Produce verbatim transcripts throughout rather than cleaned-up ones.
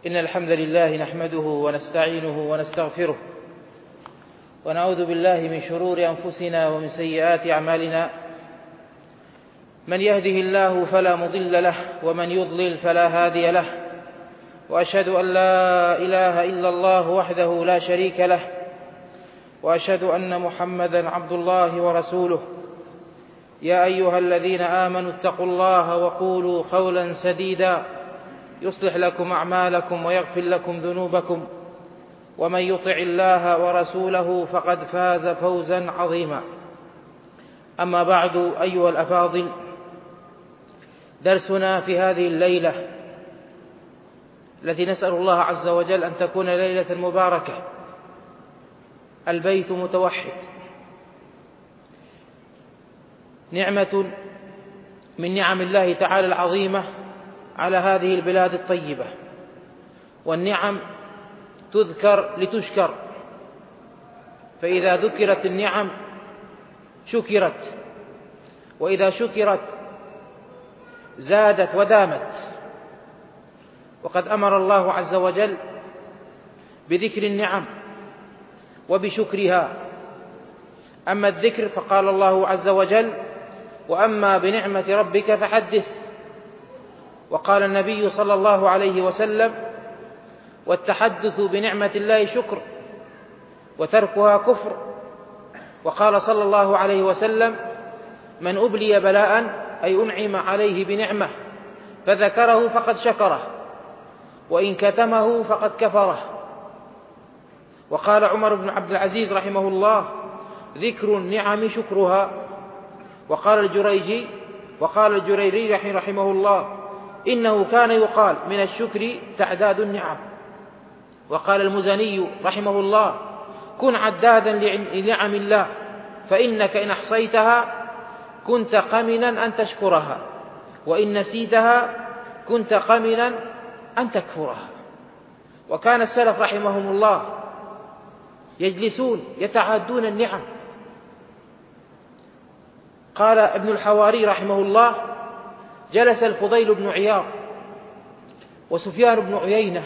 إن الحمد لله نحمده ونستعينه ونستغفره ونعوذ بالله من شرور أنفسنا ومن سيئات أعمالنا. من يهده الله فلا مضل له ومن يضلل فلا هادي له، وأشهد أن لا إله إلا الله وحده لا شريك له، وأشهد أن محمدا عبد الله ورسوله. يا أيها الذين آمنوا اتقوا الله وقولوا قولا سديدا يصلح لكم أعمالكم ويغفر لكم ذنوبكم، ومن يطع الله ورسوله فقد فاز فوزا عظيما. أما بعد، أيها الأفاضل، درسنا في هذه الليلة التي نسأل الله عز وجل أن تكون ليلة مباركة، البيت متوحد، نعمة من نعم الله تعالى العظيمة على هذه البلاد الطيبة، والنعم تذكر لتشكر، فإذا ذكرت النعم شكرت، وإذا شكرت زادت ودامت. وقد أمر الله عز وجل بذكر النعم وبشكرها. أما الذكر فقال الله عز وجل: وأما بنعمة ربك فحدث. وقال النبي صلى الله عليه وسلم: والتحدث بنعمة الله شكر وتركها كفر. وقال صلى الله عليه وسلم: من أبلي بلاء أي أنعم عليه بنعمة فذكره فقد شكره، وإن كتمه فقد كفره. وقال عمر بن عبد العزيز رحمه الله: ذكر النعم شكرها. وقال الجريجي وقال الجريري رحمه الله: إنه كان يقال من الشكر تعداد النعم. وقال المزني رحمه الله: كن عدادا لنعم الله، فإنك إن أحصيتها كنت قمنا أن تشكرها، وإن نسيتها كنت قمنا أن تكفرها. وكان السلف رحمهم الله يجلسون يتعدون النعم. قال ابن الحواري رحمه الله: جلس الفضيل بن عياض وسفيان بن عيينة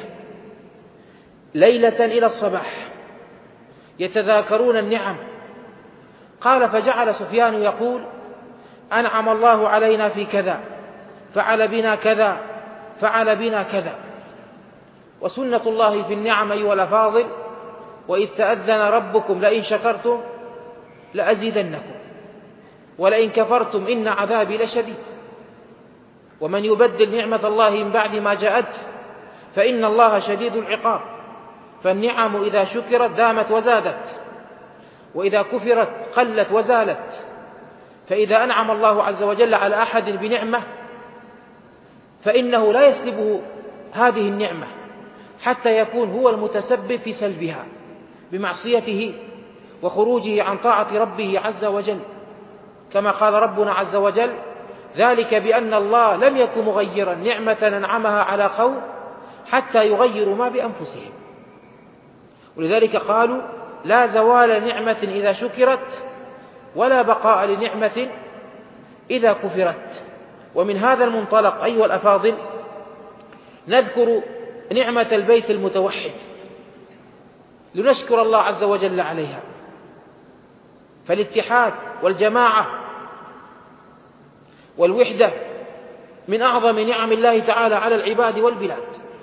ليلة إلى الصباح يتذاكرون النعم. قال: فجعل سفيان يقول: أنعم الله علينا في كذا، فعل بنا كذا، فعل بنا كذا. وسنة الله في النعم أيها الأفاضل: وإذ تأذن ربكم لئن شكرتم لأزيدنكم ولئن كفرتم إن عذابي لشديد. ومن يبدل نعمة الله من بعد ما جاءت فإن الله شديد العقاب. فالنعم إذا شكرت دامت وزادت، وإذا كفرت قلت وزالت. فإذا أنعم الله عز وجل على أحد بنعمة فإنه لا يسلبه هذه النعمة حتى يكون هو المتسبب في سلبها بمعصيته وخروجه عن طاعة ربه عز وجل، كما قال ربنا عز وجل: ذلك بأن الله لم يكن مغيرا نعمة أنعمها على قوم حتى يغيروا ما بأنفسهم. ولذلك قالوا: لا زوال نعمة إذا شكرت، ولا بقاء لنعمة إذا كفرت. ومن هذا المنطلق أيها الأفاضل نذكر نعمة البيت المتوحد لنشكر الله عز وجل عليها. فالاتحاد والجماعة والوحدة من أعظم نعم الله تعالى على العباد والبلاد.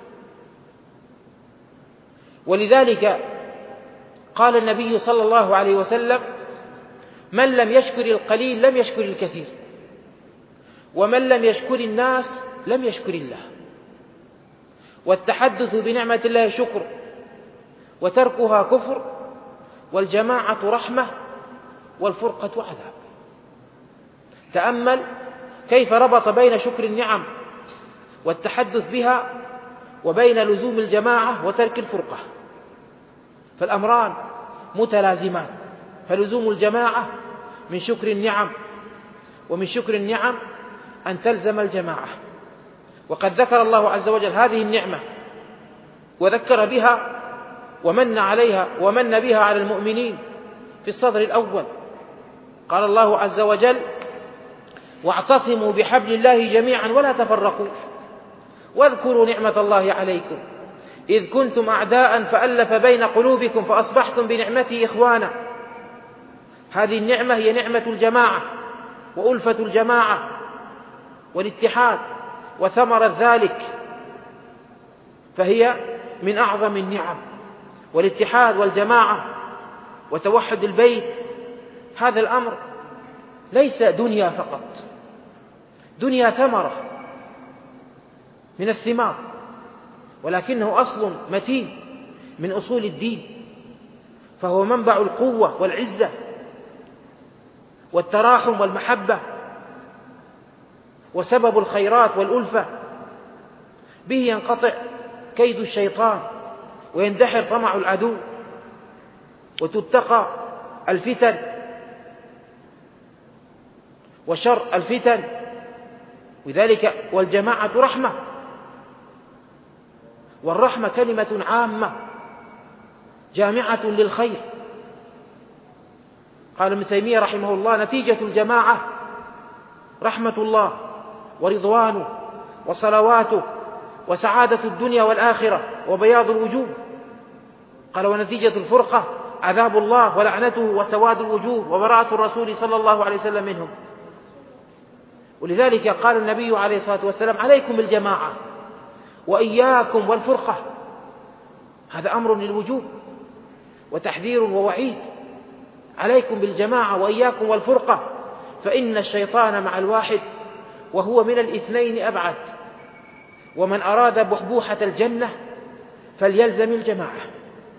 ولذلك قال النبي صلى الله عليه وسلم: من لم يشكر القليل لم يشكر الكثير، ومن لم يشكر الناس لم يشكر الله. والتحدث بنعمة الله شكر وتركها كفر، والجماعة رحمة والفرقة عذاب. تأمل كيف ربط بين شكر النعم والتحدث بها وبين لزوم الجماعة وترك الفرقة، فالأمران متلازمان. فلزوم الجماعة من شكر النعم، ومن شكر النعم أن تلزم الجماعة. وقد ذكر الله عز وجل هذه النعمة وذكر بها ومن عليها ومن بها على المؤمنين في الصدر الأول. قال الله عز وجل: واعتصموا بحبل الله جميعا ولا تفرقوا واذكروا نعمة الله عليكم إذ كنتم أعداء فألف بين قلوبكم فأصبحتم بنعمته إخوانا. هذه النعمة هي نعمة الجماعة وألفة الجماعة والاتحاد، وثمرة ذلك فهي من أعظم النعم. والاتحاد والجماعة وتوحد البيت هذا الأمر ليس دنيا فقط، دنيا ثمرة من الثمار، ولكنه أصل متين من أصول الدين، فهو منبع القوة والعزة والتراحم والمحبة، وسبب الخيرات والألفة. به ينقطع كيد الشيطان ويندحر طمع العدو وتتقى الفتن وشر الفتن. وذلك والجماعة رحمة، والرحمة كلمة عامة جامعة للخير. قال ابن تيمية رحمه الله: نتيجة الجماعة رحمة الله ورضوانه وصلواته وسعادة الدنيا والآخرة وبياض الوجوه. قال: ونتيجة الفرقة عذاب الله ولعنته وسواد الوجوه وبراءة الرسول صلى الله عليه وسلم منهم. ولذلك قال النبي عليه الصلاة والسلام: عليكم بالجماعة وإياكم والفرقة. هذا أمر للوجوب وتحذير ووعيد. عليكم بالجماعة وإياكم والفرقة، فإن الشيطان مع الواحد وهو من الاثنين أبعد، ومن أراد بحبوحة الجنة فليلزم الجماعة.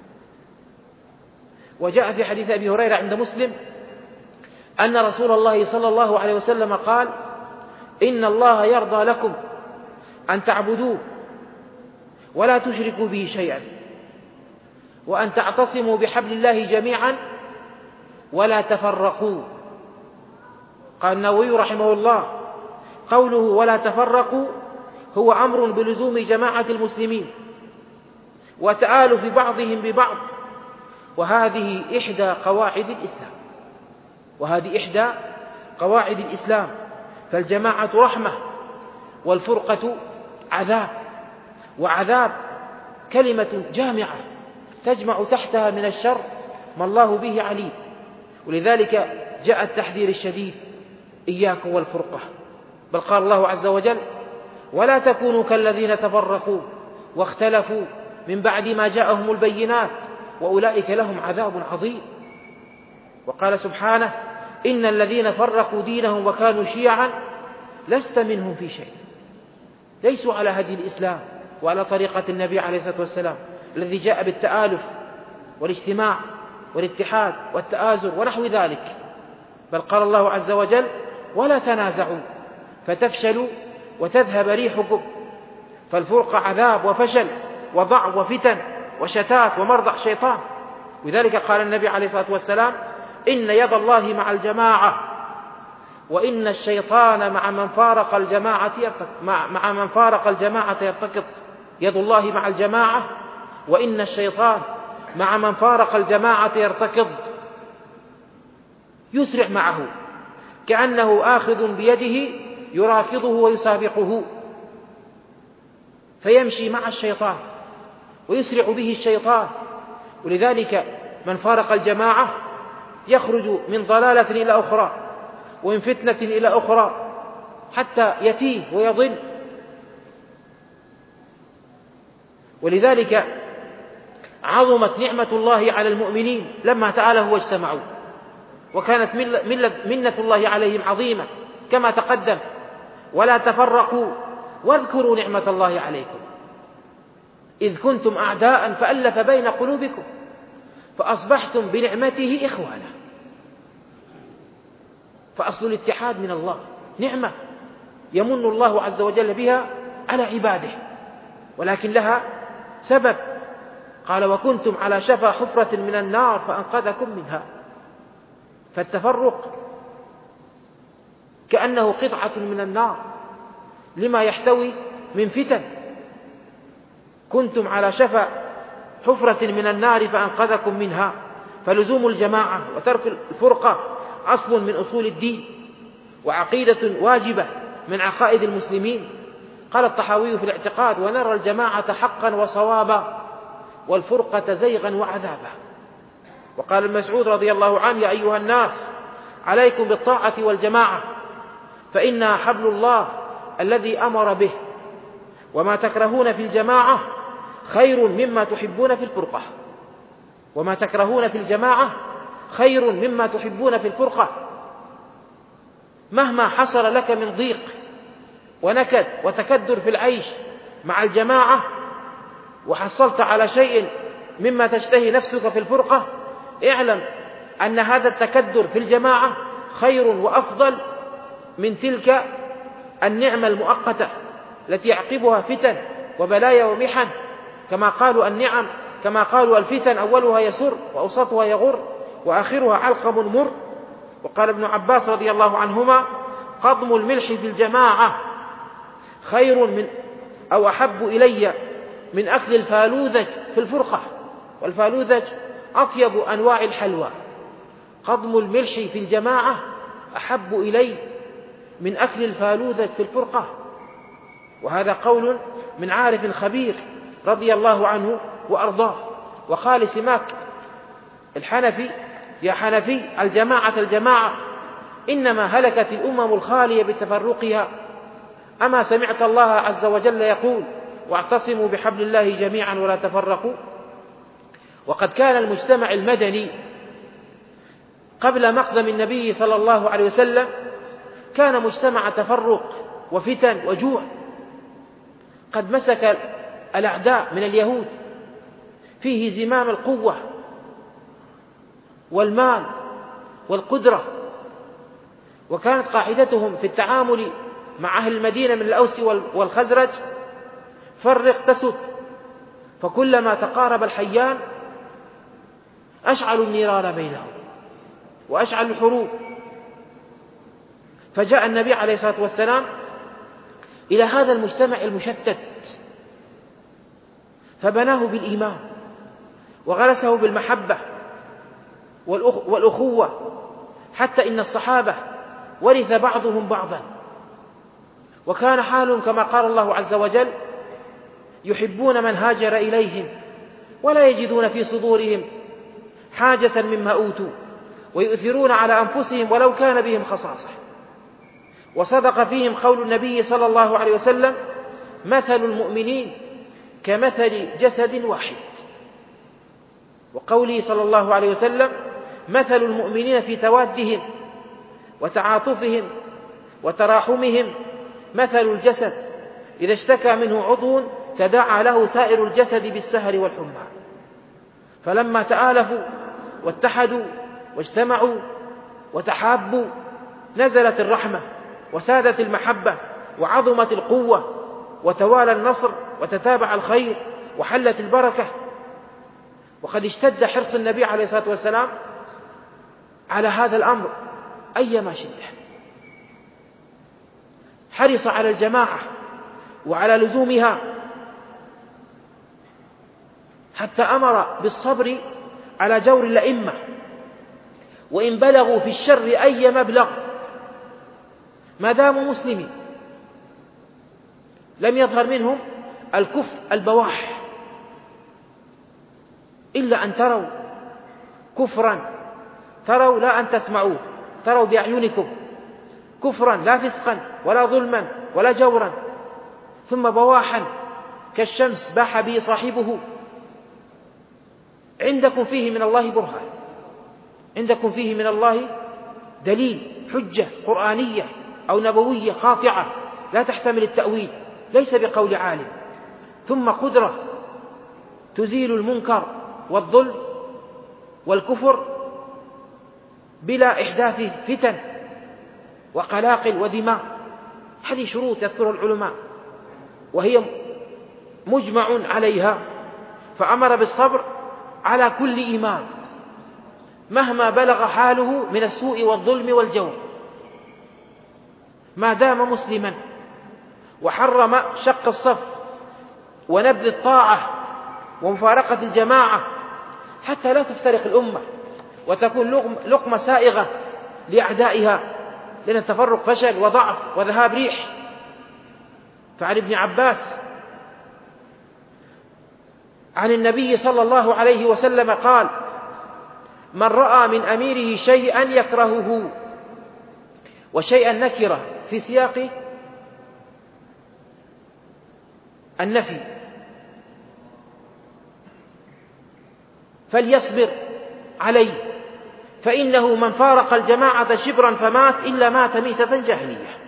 وجاء في حديث أبي هريرة عند مسلم أن رسول الله صلى الله عليه وسلم قال: إن الله يرضى لكم أن تعبدوه ولا تشركوا به شيئا، وأن تعتصموا بحبل الله جميعا ولا تفرقوا. قال النووي رحمه الله: قوله ولا تفرقوا هو أمر بلزوم جماعة المسلمين وتآلف بعضهم ببعض، وهذه إحدى قواعد الإسلام وهذه إحدى قواعد الإسلام. فالجماعة رحمة والفرقة عذاب، وعذاب كلمة جامعة تجمع تحتها من الشر ما الله به عليم. ولذلك جاء التحذير الشديد: إياكم والفرقة. بل قال الله عز وجل: ولا تكونوا كالذين تفرقوا واختلفوا من بعد ما جاءهم البينات وأولئك لهم عذاب عظيم. وقال سبحانه: إن الذين فرقوا دينهم وكانوا شيعا لست منهم في شيء. ليسوا على هدي الإسلام وعلى طريقة النبي عليه الصلاة والسلام الذي جاء بالتآلف والاجتماع والاتحاد والتآزر ونحو ذلك. بل قال الله عز وجل: ولا تنازعوا فتفشلوا وتذهب ريحكم. فالفرقة عذاب وفشل وضعف وفتن وشتات ومرضع شيطان. وذلك قال النبي عليه الصلاة والسلام: إن يد الله مع الجماعة وإن الشيطان مع من فارق الجماعة مع, مع من فارق الجماعة يرتكض. يد الله مع الجماعة وإن الشيطان مع من فارق الجماعة يرتكض، يسرع معه كأنه آخذ بيده يراكضه ويسابقه، فيمشي مع الشيطان ويسرع به الشيطان. ولذلك من فارق الجماعة يخرج من ضلالة إلى أخرى ومن فتنة إلى أخرى حتى يتيه ويضل. ولذلك عظمت نعمة الله على المؤمنين لما تآلفوا واجتمعوا، وكانت منة الله عليهم عظيمة كما تقدم: ولا تفرقوا واذكروا نعمة الله عليكم إذ كنتم أعداء فألف بين قلوبكم فأصبحتم بنعمته إخوانا. فأصل الاتحاد من الله نعمة يمن الله عز وجل بها على عباده، ولكن لها سبب. قال: وكنتم على شفا حفرة من النار فأنقذكم منها. فالتفرق كأنه قطعة من النار لما يحتوي من فتن. كنتم على شفا حفرة من النار فأنقذكم منها. فلزوم الجماعة وترك الفرقة أصل من أصول الدين وعقيدة واجبة من عقائد المسلمين. قال الطحاوي في الاعتقاد: ونرى الجماعة حقا وصوابا والفرقة زيغا وعذابا. وقال ابن مسعود رضي الله عنه: يا أيها الناس عليكم بالطاعة والجماعة فإنها حبل الله الذي أمر به، وما تكرهون في الجماعة خير مما تحبون في الفرقة وما تكرهون في الجماعة خير مما تحبون في الفرقة. مهما حصل لك من ضيق ونكد وتكدر في العيش مع الجماعة وحصلت على شيء مما تشتهي نفسك في الفرقة، اعلم أن هذا التكدر في الجماعة خير وأفضل من تلك النعمة المؤقتة التي يعقبها فتن وبلايا ومحن. كما قالوا النعم كما قالوا الفتن أولها يسر وأوسطها يغر وآخرها علقم مر. وقال ابن عباس رضي الله عنهما: قضم الملح في الجماعة خير من أو أحب إلي من أكل الفالوذج في الفرقة. والفالوذج أطيب أنواع الحلوى. قضم الملح في الجماعة أحب إلي من أكل الفالوذج في الفرقة. وهذا قول من عارف خبير رضي الله عنه وأرضاه. وقال سماك الحنفي: يا حنفي الجماعة الجماعة، إنما هلكت الأمم الخالية بتفرقها. أما سمعت الله عز وجل يقول: واعتصموا بحبل الله جميعا ولا تفرقوا؟ وقد كان المجتمع المدني قبل مقدم النبي صلى الله عليه وسلم كان مجتمع تفرق وفتن وجوع. قد مسك الأعداء من اليهود فيه زمام القوة والمال والقدرة، وكانت قاعدتهم في التعامل مع أهل المدينة من الأوس والخزرج: فرق تسد. فكلما تقارب الحيان أشعلوا النيران بينهم وأشعلوا الحروب. فجاء النبي عليه الصلاة والسلام إلى هذا المجتمع المشتت فبناه بالإيمان وغرسه بالمحبة والأخوة، حتى إن الصحابة ورث بعضهم بعضا، وكان حالهم كما قال الله عز وجل: يحبون من هاجر إليهم ولا يجدون في صدورهم حاجة مما أوتوا ويؤثرون على أنفسهم ولو كان بهم خصاصة. وصدق فيهم قول النبي صلى الله عليه وسلم: مثل المؤمنين كمثل جسد واحد. وقوله صلى الله عليه وسلم: مثل المؤمنين في توادهم وتعاطفهم وتراحمهم مثل الجسد إذا اشتكى منه عضو تداعى له سائر الجسد بالسهر والحمى. فلما تآلفوا واتحدوا واجتمعوا وتحابوا نزلت الرحمة وسادت المحبة وعظمت القوة وتوالى النصر وتتابع الخير وحلت البركة. وقد اشتد حرص النبي عليه الصلاة والسلام على هذا الأمر أيما شدة، حرص على الجماعة وعلى لزومها، حتى أمر بالصبر على جور الأئمة وإن بلغوا في الشر أي مبلغ ما داموا مسلمين. لم يظهر منهم الكفر البواح، إلا أن تروا كفرا تروا لا أن تسمعوه، تروا بأعينكم كفرا لا فسقا ولا ظلما ولا جورا، ثم بواحا كالشمس باح به صاحبه. عندكم فيه من الله برهان، عندكم فيه من الله دليل، حجة قرآنية أو نبوية قاطعة لا تحتمل التأويل، ليس بقول عالم. ثم قدرة تزيل المنكر والظلم والكفر بلا إحداث فتن وقلاقل ودماء. هذه شروط يذكرها العلماء وهي مجمع عليها. فأمر بالصبر على كل إيمان مهما بلغ حاله من السوء والظلم والجور ما دام مسلما، وحرم شق الصف ونبذ الطاعة ومفارقة الجماعة حتى لا تفترق الأمة وتكون لقمة سائغة لأعدائها، لأن التفرق فشل وضعف وذهاب ريح. فعن ابن عباس عن النبي صلى الله عليه وسلم قال: من رأى من أميره شيئا يكرهه، وشيئا نكرة في سياق النفي، فليصبر عليه، فإنه من فارق الجماعة شبرا فمات إلا مات ميتة جاهلية.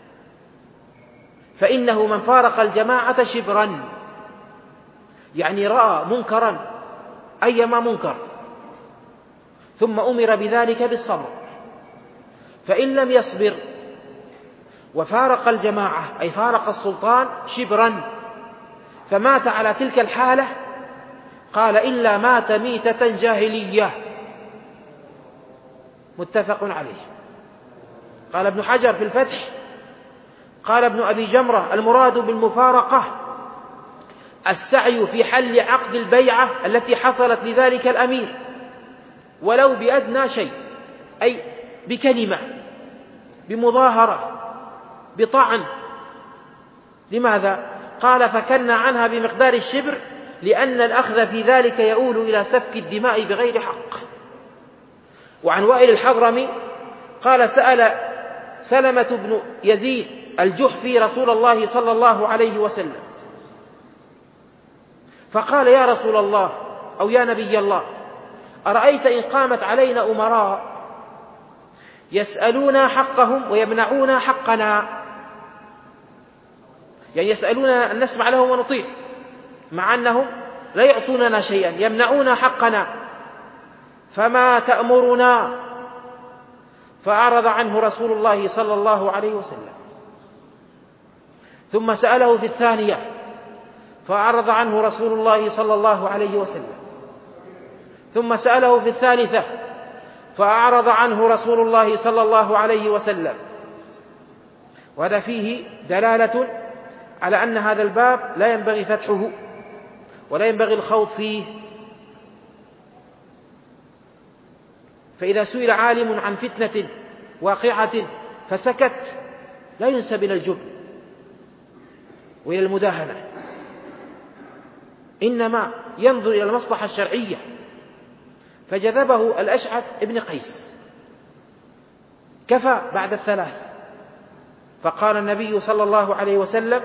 فإنه من فارق الجماعة شبرا، يعني رأى منكرا أيما منكر ثم أمر بذلك بالصبر، فإن لم يصبر وفارق الجماعة أي فارق السلطان شبرا فمات على تلك الحالة، قال: إلا مات ميتة جاهلية. متفق عليه. قال ابن حجر في الفتح: قال ابن أبي جمرة: المراد بالمفارقة السعي في حل عقد البيعة التي حصلت لذلك الأمير ولو بأدنى شيء، أي بكلمة، بمظاهرة، بطعن. لماذا؟ قال: فكنا عنها بمقدار الشبر، لأن الأخذ في ذلك يؤول إلى سفك الدماء بغير حق. وعن وائل الحضرمي قال: سأل سلمة بن يزيد الجحفي رسول الله صلى الله عليه وسلم فقال: يا رسول الله، أو يا نبي الله، أرأيت إن قامت علينا أمراء يسألون حقهم ويمنعون حقنا، يعني يسألون أن نسمع لهم ونطيع مع أنهم لا يعطوننا شيئا، يمنعون حقنا، فما تأمرنا؟ فأعرض عنه رسول الله صلى الله عليه وسلم. ثم سأله في الثانية فأعرض عنه رسول الله صلى الله عليه وسلم. ثم سأله في الثالثة فأعرض عنه رسول الله صلى الله عليه وسلم. وهذا فيه دلالة على أن هذا الباب لا ينبغي فتحه ولا ينبغي الخوض فيه. فإذا سئل عالم عن فتنة واقعة فسكت لا ينسب إلى الجبن وإلى المداهنة، إنما ينظر إلى المصلحة الشرعية. فجذبه الأشعث ابن قيس: كفى بعد الثلاث. فقال النبي صلى الله عليه وسلم: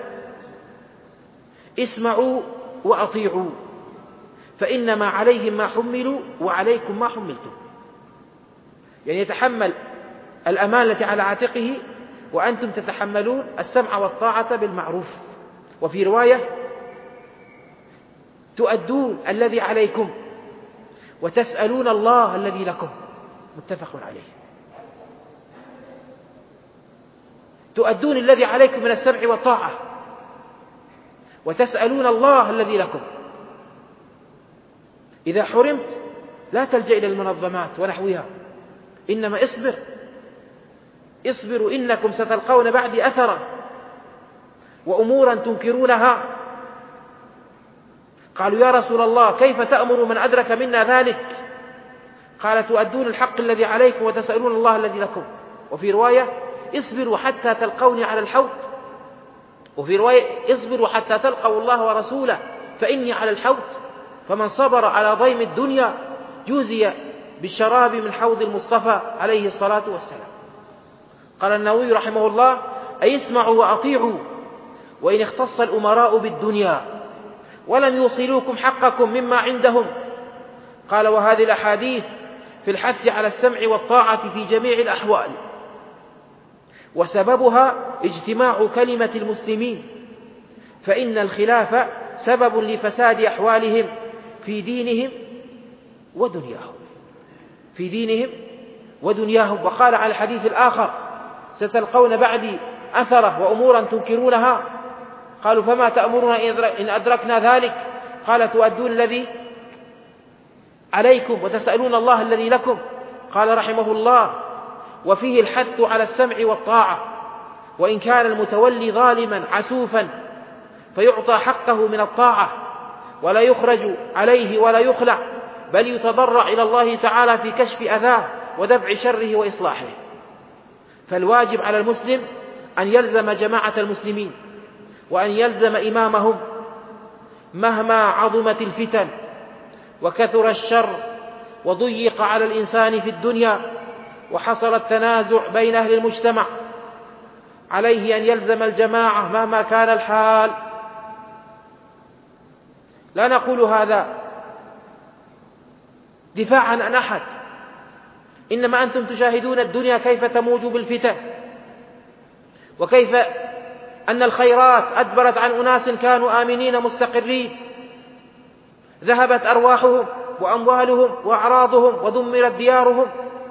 اسمعوا وأطيعوا، فإنما عليهم ما حملوا وعليكم ما حملتم. يعني يتحمل الأمانة التي على عاتقه وأنتم تتحملون السمع والطاعة بالمعروف. وفي رواية: تؤدون الذي عليكم وتسألون الله الذي لكم. متفق عليه. تؤدون الذي عليكم من السمع والطاعة وتسألون الله الذي لكم. إذا حرمت لا تلجأ إلى المنظمات ونحوها، إنما اصبر اصبروا إنكم ستلقون بعدي أثرا وأمورا تنكرونها. قالوا: يا رسول الله، كيف تأمر من أدرك منا ذلك؟ قال: تؤدون الحق الذي عليكم وتسألون الله الذي لكم. وفي رواية: اصبروا حتى تلقوني على الحوض. وفي رواية: اصبروا حتى تلقوا الله ورسوله فإني على الحوض. فمن صبر على ضيم الدنيا جوزي بالشراب من حوض المصطفى عليه الصلاة والسلام. قال النووي رحمه الله: أي اسمعوا وأطيعوا وإن اختص الأمراء بالدنيا ولم يوصلوكم حقكم مما عندهم. قال: وهذه الأحاديث في الحث على السمع والطاعة في جميع الأحوال، وسببها اجتماع كلمة المسلمين، فإن الخلاف سبب لفساد أحوالهم في دينهم ودنياهم في دينهم ودنياهم. وقال على الحديث الآخر: ستلقون بعدي أثرة وأمورا تنكرونها. قالوا: فما تأمرون إن أدركنا ذلك؟ قال: تؤدون الذي عليكم وتسألون الله الذي لكم. قال رحمه الله: وفيه الحث على السمع والطاعة، وإن كان المتولي ظالما عسوفا فيعطى حقه من الطاعة ولا يخرج عليه ولا يخلع، بل يتضرع إلى الله تعالى في كشف أذاه ودفع شره وإصلاحه. فالواجب على المسلم أن يلزم جماعة المسلمين وأن يلزم إمامهم مهما عظمت الفتن وكثر الشر وضيق على الإنسان في الدنيا وحصل التنازع بين أهل المجتمع، عليه أن يلزم الجماعة مهما كان الحال. لا نقول هذا دفاعا عن أحد، إنما أنتم تشاهدون الدنيا كيف تموج بالفتن، وكيف أن الخيرات أدبرت عن أناس كانوا آمنين مستقرين، ذهبت أرواحهم وأموالهم وأعراضهم ودمرت ديارهم،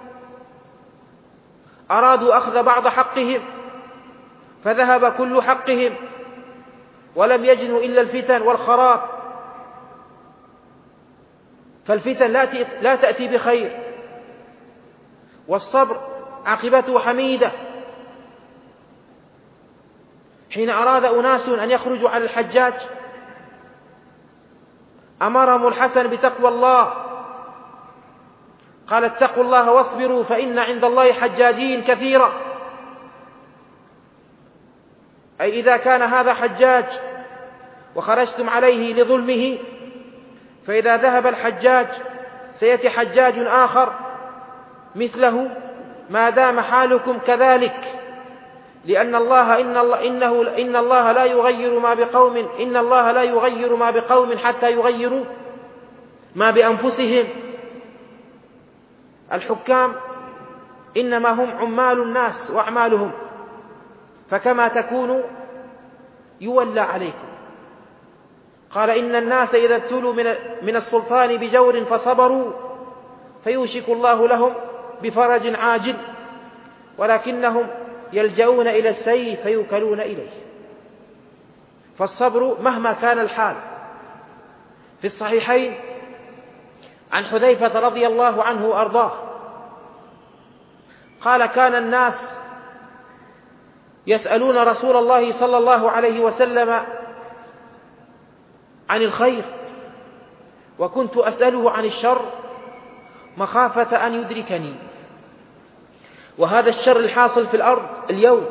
أرادوا أخذ بعض حقهم فذهب كل حقهم، ولم يجنوا إلا الفتن والخراب. فالفتن لا تأتي بخير، والصبر عاقبته حميدة. حين أراد أناس أن يخرجوا على الحجاج أمرهم الحسن بتقوى الله، قال اتقوا الله واصبروا فإن عند الله حجاجين كثيرا. أي إذا كان هذا حجاج وخرجتم عليه لظلمه، فإذا ذهب الحجاج سيأتي حجاج آخر مثله ما دام حالكم كذلك، لأن الله إن الله إنه إن الله لا يغير ما بقوم إن الله لا يغير ما بقوم حتى يغيروا ما بأنفسهم. الحكام إنما هم عمال الناس وأعمالهم، فكما تكونوا يولى عليكم. قال إن الناس إذا ابتلوا من السلطان بجور فصبروا فيوشك الله لهم بفرج عاجل، ولكنهم يلجؤون إلى السيف فيوكلون إليه. فالصبر مهما كان الحال. في الصحيحين عن حذيفة رضي الله عنه وأرضاه قال كان الناس يسألون رسول الله صلى الله عليه وسلم عن الخير، وكنت أسأله عن الشر مخافة أن يدركني. وهذا الشر الحاصل في الأرض اليوم،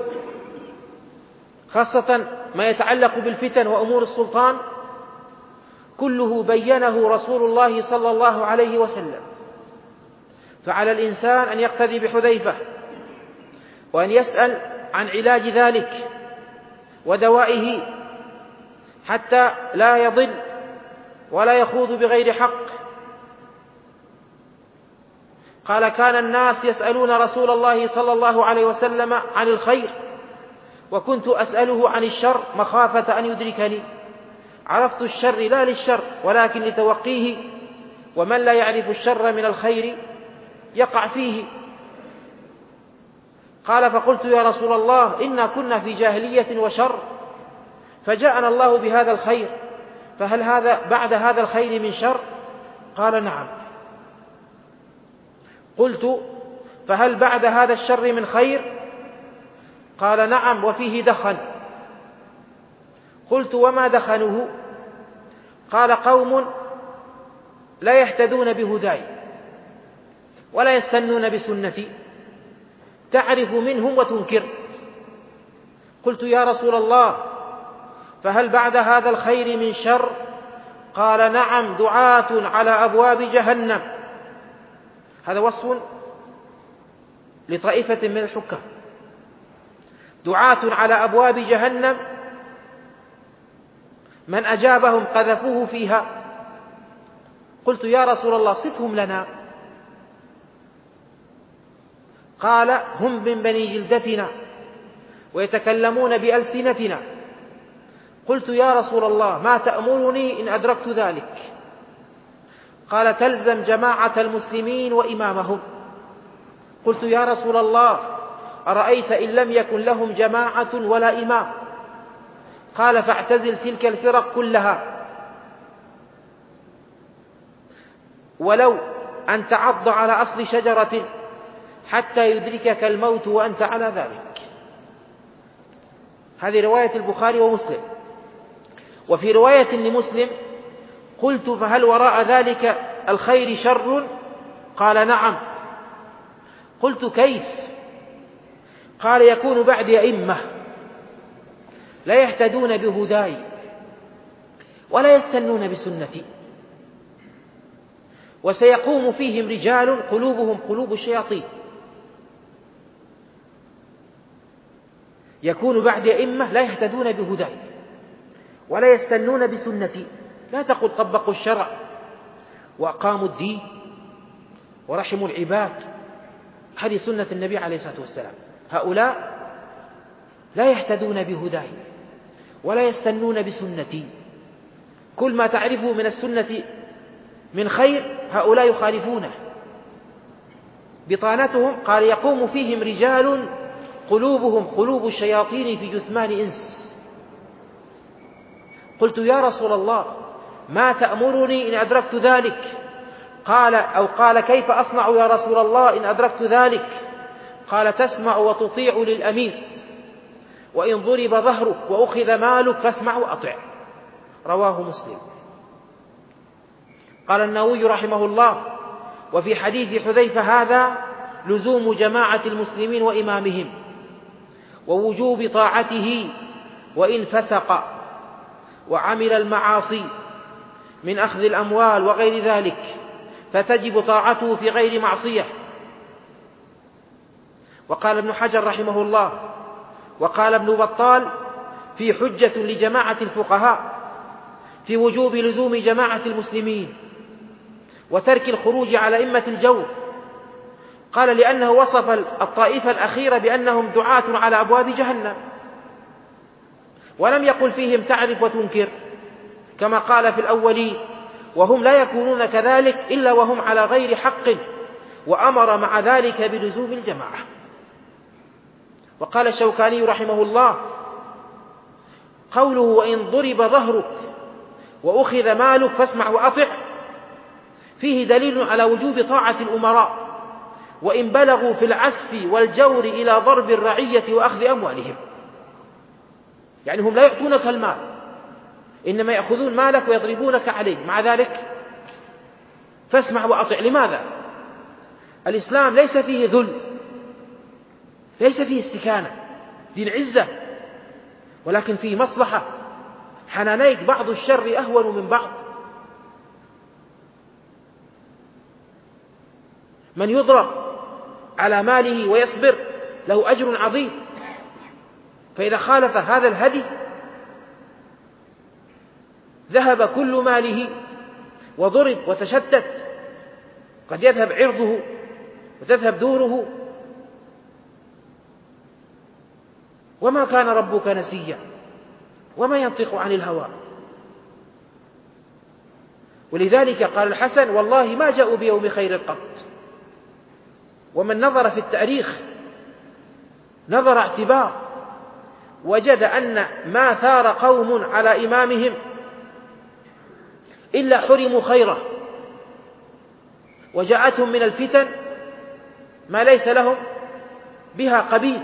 خاصة ما يتعلق بالفتن وأمور السلطان، كله بينه رسول الله صلى الله عليه وسلم. فعلى الإنسان أن يقتدي بحذيفة وأن يسأل عن علاج ذلك ودوائه حتى لا يضل ولا يخوض بغير حق. قال كان الناس يسألون رسول الله صلى الله عليه وسلم عن الخير، وكنت أسأله عن الشر مخافة أن يدركني. عرفت الشر لا للشر ولكن لتوقيه، ومن لا يعرف الشر من الخير يقع فيه. قال فقلت يا رسول الله إنا كنا في جاهلية وشر، فجاءنا الله بهذا الخير، فهل هذا بعد هذا الخير من شر؟ قال نعم. قلت فهل بعد هذا الشر من خير؟ قال نعم وفيه دخن. قلت وما دخنه؟ قال قوم لا يهتدون بهداي ولا يستنون بسنتي، تعرف منهم وتنكر. قلت يا رسول الله فهل بعد هذا الخير من شر؟ قال نعم دعاة على أبواب جهنم. هذا وصف لطائفة من الحكام، دعاة على أبواب جهنم من أجابهم قذفوه فيها. قلت يا رسول الله صفهم لنا. قال هم من بني جلدتنا ويتكلمون بألسنتنا. قلت يا رسول الله ما تأمرني إن أدركت ذلك؟ قال تلزم جماعة المسلمين وإمامهم. قلت يا رسول الله أرأيت إن لم يكن لهم جماعة ولا إمام؟ قال فاعتزل تلك الفرق كلها، ولو أن تعض على أصل شجرة حتى يدركك الموت وأنت على ذلك. هذه رواية البخاري ومسلم. وفي رواية لمسلم قلت فهل وراء ذلك الخير شر؟ قال نعم. قلت كيف؟ قال يكون بعد أئمة لا يهتدون بهداي ولا يستنون بسنتي، وسيقوم فيهم رجال قلوبهم قلوب الشياطين، يكون بعد أئمة لا يهتدون بهداي ولا يستنون بسنتي. لا تقل طبقوا الشرع وأقاموا الدين ورحموا العباد، هذه سنة النبي عليه الصلاة والسلام. هؤلاء لا يهتدون بهداي ولا يستنون بسنتي. كل ما تعرفه من السنة من خير هؤلاء يخالفونه. بطانتهم قال يقوم فيهم رجال قلوبهم قلوب الشياطين في جثمان إنس. قلت يا رسول الله ما تأمرني إن أدركت ذلك؟ قال أو قال كيف أصنع يا رسول الله إن أدركت ذلك؟ قال تسمع وتطيع للأمير، وإن ضرب ظهرك وأخذ مالك فاسمع وأطع. رواه مسلم. قال النووي رحمه الله وفي حديث حذيفة هذا لزوم جماعة المسلمين وإمامهم ووجوب طاعته وإن فسق وعمل المعاصي من أخذ الأموال وغير ذلك، فتجب طاعته في غير معصية. وقال ابن حجر رحمه الله وقال ابن بطال في حجة لجماعة الفقهاء في وجوب لزوم جماعة المسلمين وترك الخروج على أئمة الجور. قال لأنه وصف الطائفة الأخيرة بأنهم دعاة على أبواب جهنم، ولم يقل فيهم تعرف وتنكر كما قال في الأولين، وهم لا يكونون كذلك إلا وهم على غير حق، وأمر مع ذلك بلزوم الجماعة. وقال الشوكاني رحمه الله قوله وإن ضرب ظهرك وأخذ مالك فاسمع وأطع فيه دليل على وجوب طاعة الأمراء وإن بلغوا في العسف والجور إلى ضرب الرعية وأخذ أموالهم. يعني هم لا يعطونك المال، إنما يأخذون مالك ويضربونك عليه، مع ذلك فاسمع وأطع. لماذا؟ الإسلام ليس فيه ذل، ليس فيه استكانة، دين عزة، ولكن فيه مصلحة. حنانيك بعض الشر أهون من بعض. من يضرب على ماله ويصبر له أجر عظيم، فإذا خالف هذا الهدي ذهب كل ماله وضرب وتشتت، قد يذهب عرضه وتذهب دوره. وما كان ربك نسيا وما ينطق عن الهوى. ولذلك قال الحسن والله ما جاءوا بيوم خير قط. ومن نظر في التاريخ نظر اعتبار وجد أن ما ثار قوم على إمامهم إلا حرموا خيره، وجاءتهم من الفتن ما ليس لهم بها قبيل.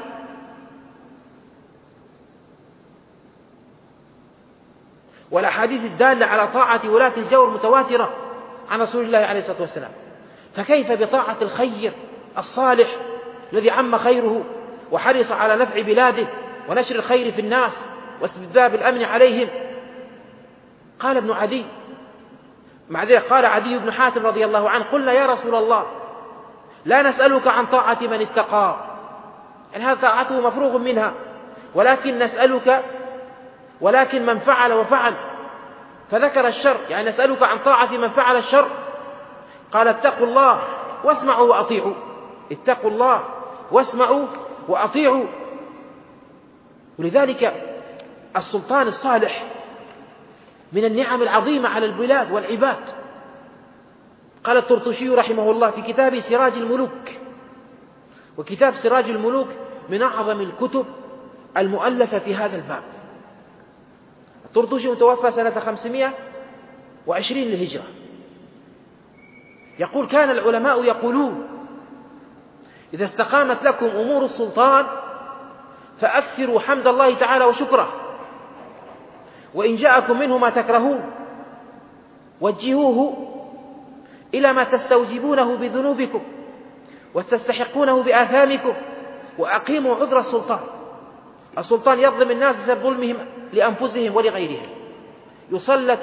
والأحاديث الدالة على طاعة ولاة الجور متواترة عن رسول الله عليه الصلاة والسلام، فكيف بطاعة الخير الصالح الذي عم خيره وحرص على نفع بلاده ونشر الخير في الناس واستبداد الأمن عليهم؟ قال ابن عدي مع ذلك قال عدي بن حاتم رضي الله عنه قلنا يا رسول الله لا نسألك عن طاعة من اتقى، يعني هذا طاعته مفروغ منها، ولكن نسألك ولكن من فعل وفعل، فذكر الشر، يعني نسألك عن طاعة من فعل الشر. قال اتقوا الله واسمعوا وأطيعوا، اتقوا الله واسمعوا وأطيعوا. ولذلك السلطان الصالح من النعم العظيمة على البلاد والعباد. قال الطرطشي رحمه الله في كتاب سراج الملوك، وكتاب سراج الملوك من أعظم الكتب المؤلفة في هذا الباب. الطرطشي متوفى سنة خمسمائة وعشرين للهجرة. يقول كان العلماء يقولون إذا استقامت لكم أمور السلطان فأكثروا حمد الله تعالى وشكره، وإن جاءكم منه ما تكرهون وجهوه إلى ما تستوجبونه بذنوبكم وتستحقونه بآثامكم، وأقيموا عذر السلطان. السلطان يظلم الناس بسبب ظلمهم لأنفسهم ولغيرهم، يسلط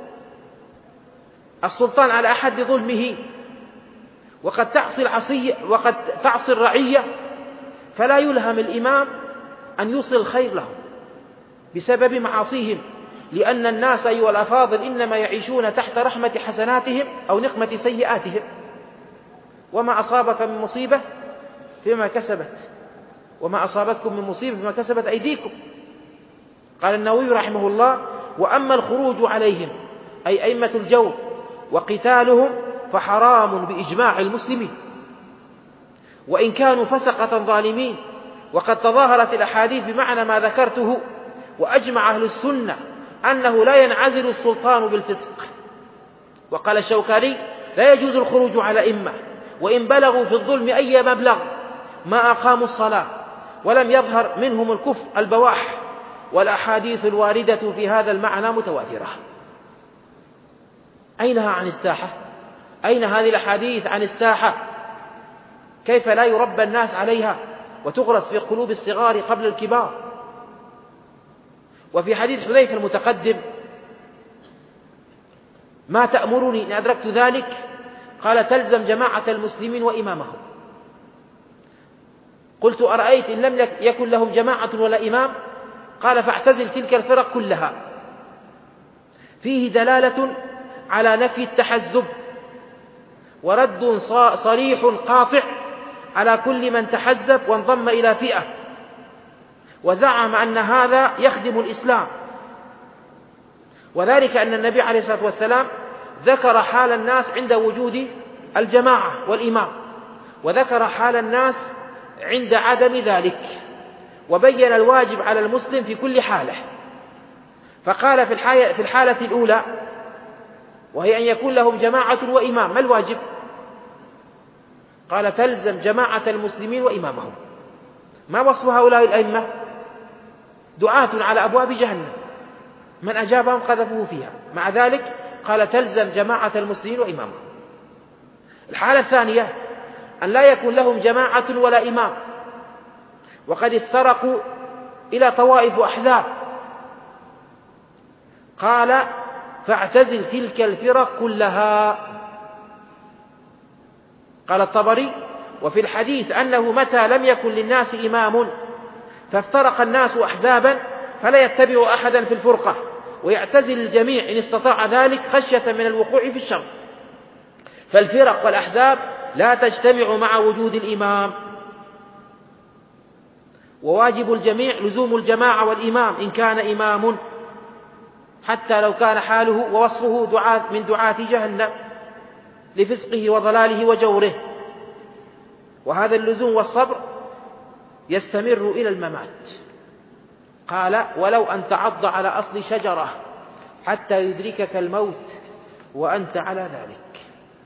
السلطان على أحد ظلمه، وقد تعصي العصي وقد تعصي الرعية، فلا يلهم الإمام أن يوصل الخير لهم بسبب معاصيهم، لأن الناس أيها الأفاضل إنما يعيشون تحت رحمة حسناتهم أو نقمة سيئاتهم، وما أصابك من مصيبة فيما كسبت وما أصابتكم من مصيبة فيما كسبت أيديكم. قال النووي رحمه الله: وأما الخروج عليهم أي أئمة الجور وقتالهم فحرام بإجماع المسلمين، وإن كانوا فسقة ظالمين، وقد تظاهرت الأحاديث بمعنى ما ذكرته، وأجمع أهل السنة أنه لا ينعزل السلطان بالفسق. وقال الشوكاني: لا يجوز الخروج على إمة وإن بلغوا في الظلم أي مبلغ ما أقاموا الصلاة ولم يظهر منهم الكفر البواح، والأحاديث الواردة في هذا المعنى متواترة. أينها عن الساحة؟ أين هذه الأحاديث عن الساحة؟ كيف لا يربى الناس عليها وتغرس في قلوب الصغار قبل الكبار؟ وفي حديث حذيفة المتقدم: ما تأمرني إن أدركت ذلك؟ قال: تلزم جماعة المسلمين وإمامهم. قلت: أرأيت إن لم يكن لهم جماعة ولا إمام؟ قال: فاعتزل تلك الفرق كلها. فيه دلالة على نفي التحزب، ورد صريح قاطع على كل من تحزب وانضم إلى فئة وزعم أن هذا يخدم الإسلام، وذلك أن النبي عليه الصلاة والسلام ذكر حال الناس عند وجود الجماعة والإمام، وذكر حال الناس عند عدم ذلك، وبين الواجب على المسلم في كل حالة. فقال في الحالة الأولى وهي أن يكون لهم جماعة وإمام، ما الواجب؟ قال: تلزم جماعة المسلمين وإمامهم. ما وصف هؤلاء الأئمة؟ دعاة على أبواب جهنم، من أجابهم قذفوه فيها. مع ذلك قال: تلزم جماعة المسلمين وإمامهم. الحالة الثانية أن لا يكون لهم جماعة ولا إمام، وقد افترقوا إلى طوائف وأحزاب. قال: فاعتزل تلك الفرق كلها. قال الطبري: وفي الحديث أنه متى لم يكن للناس إمام فافترق الناس أحزابا فلا يتبع أحدا في الفرقة، ويعتزل الجميع إن استطاع ذلك خشية من الوقوع في الشر. فالفرق والأحزاب لا تجتمع مع وجود الإمام، وواجب الجميع لزوم الجماعة والإمام إن كان إمام، حتى لو كان حاله ووصفه دعاة من دعاة جهنم لفسقه وضلاله وجوره. وهذا اللزوم والصبر يستمر إلى الممات. قال: ولو أن تعض على أصل شجرة حتى يدركك الموت وأنت على ذلك.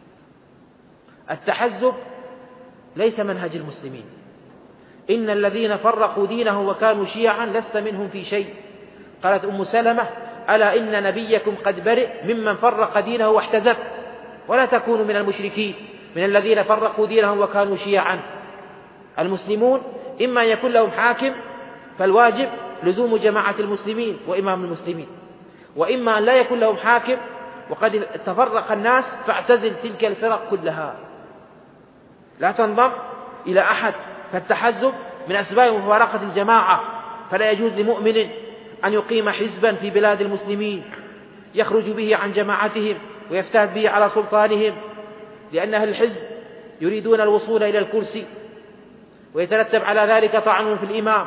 التحزب ليس منهج المسلمين. إن الذين فرقوا دينهم وكانوا شيعا لست منهم في شيء. قالت أم سلمة: ألا إن نبيكم قد برئ ممن فرق دينه واحتزب، ولا تكونوا من المشركين من الذين فرقوا دينهم وكانوا شيعا. المسلمون إما أن يكون لهم حاكم فالواجب لزوم جماعة المسلمين وإمام المسلمين، وإما أن لا يكون لهم حاكم وقد تفرق الناس فاعتزل تلك الفرق كلها، لا تنضم إلى أحد. فالتحزب من أسباب مفارقة الجماعة، فلا يجوز لمؤمن أن يقيم حزبا في بلاد المسلمين يخرج به عن جماعتهم ويفتات به على سلطانهم، لأن أهل الحزب يريدون الوصول إلى الكرسي، ويترتب على ذلك طعن في الإمام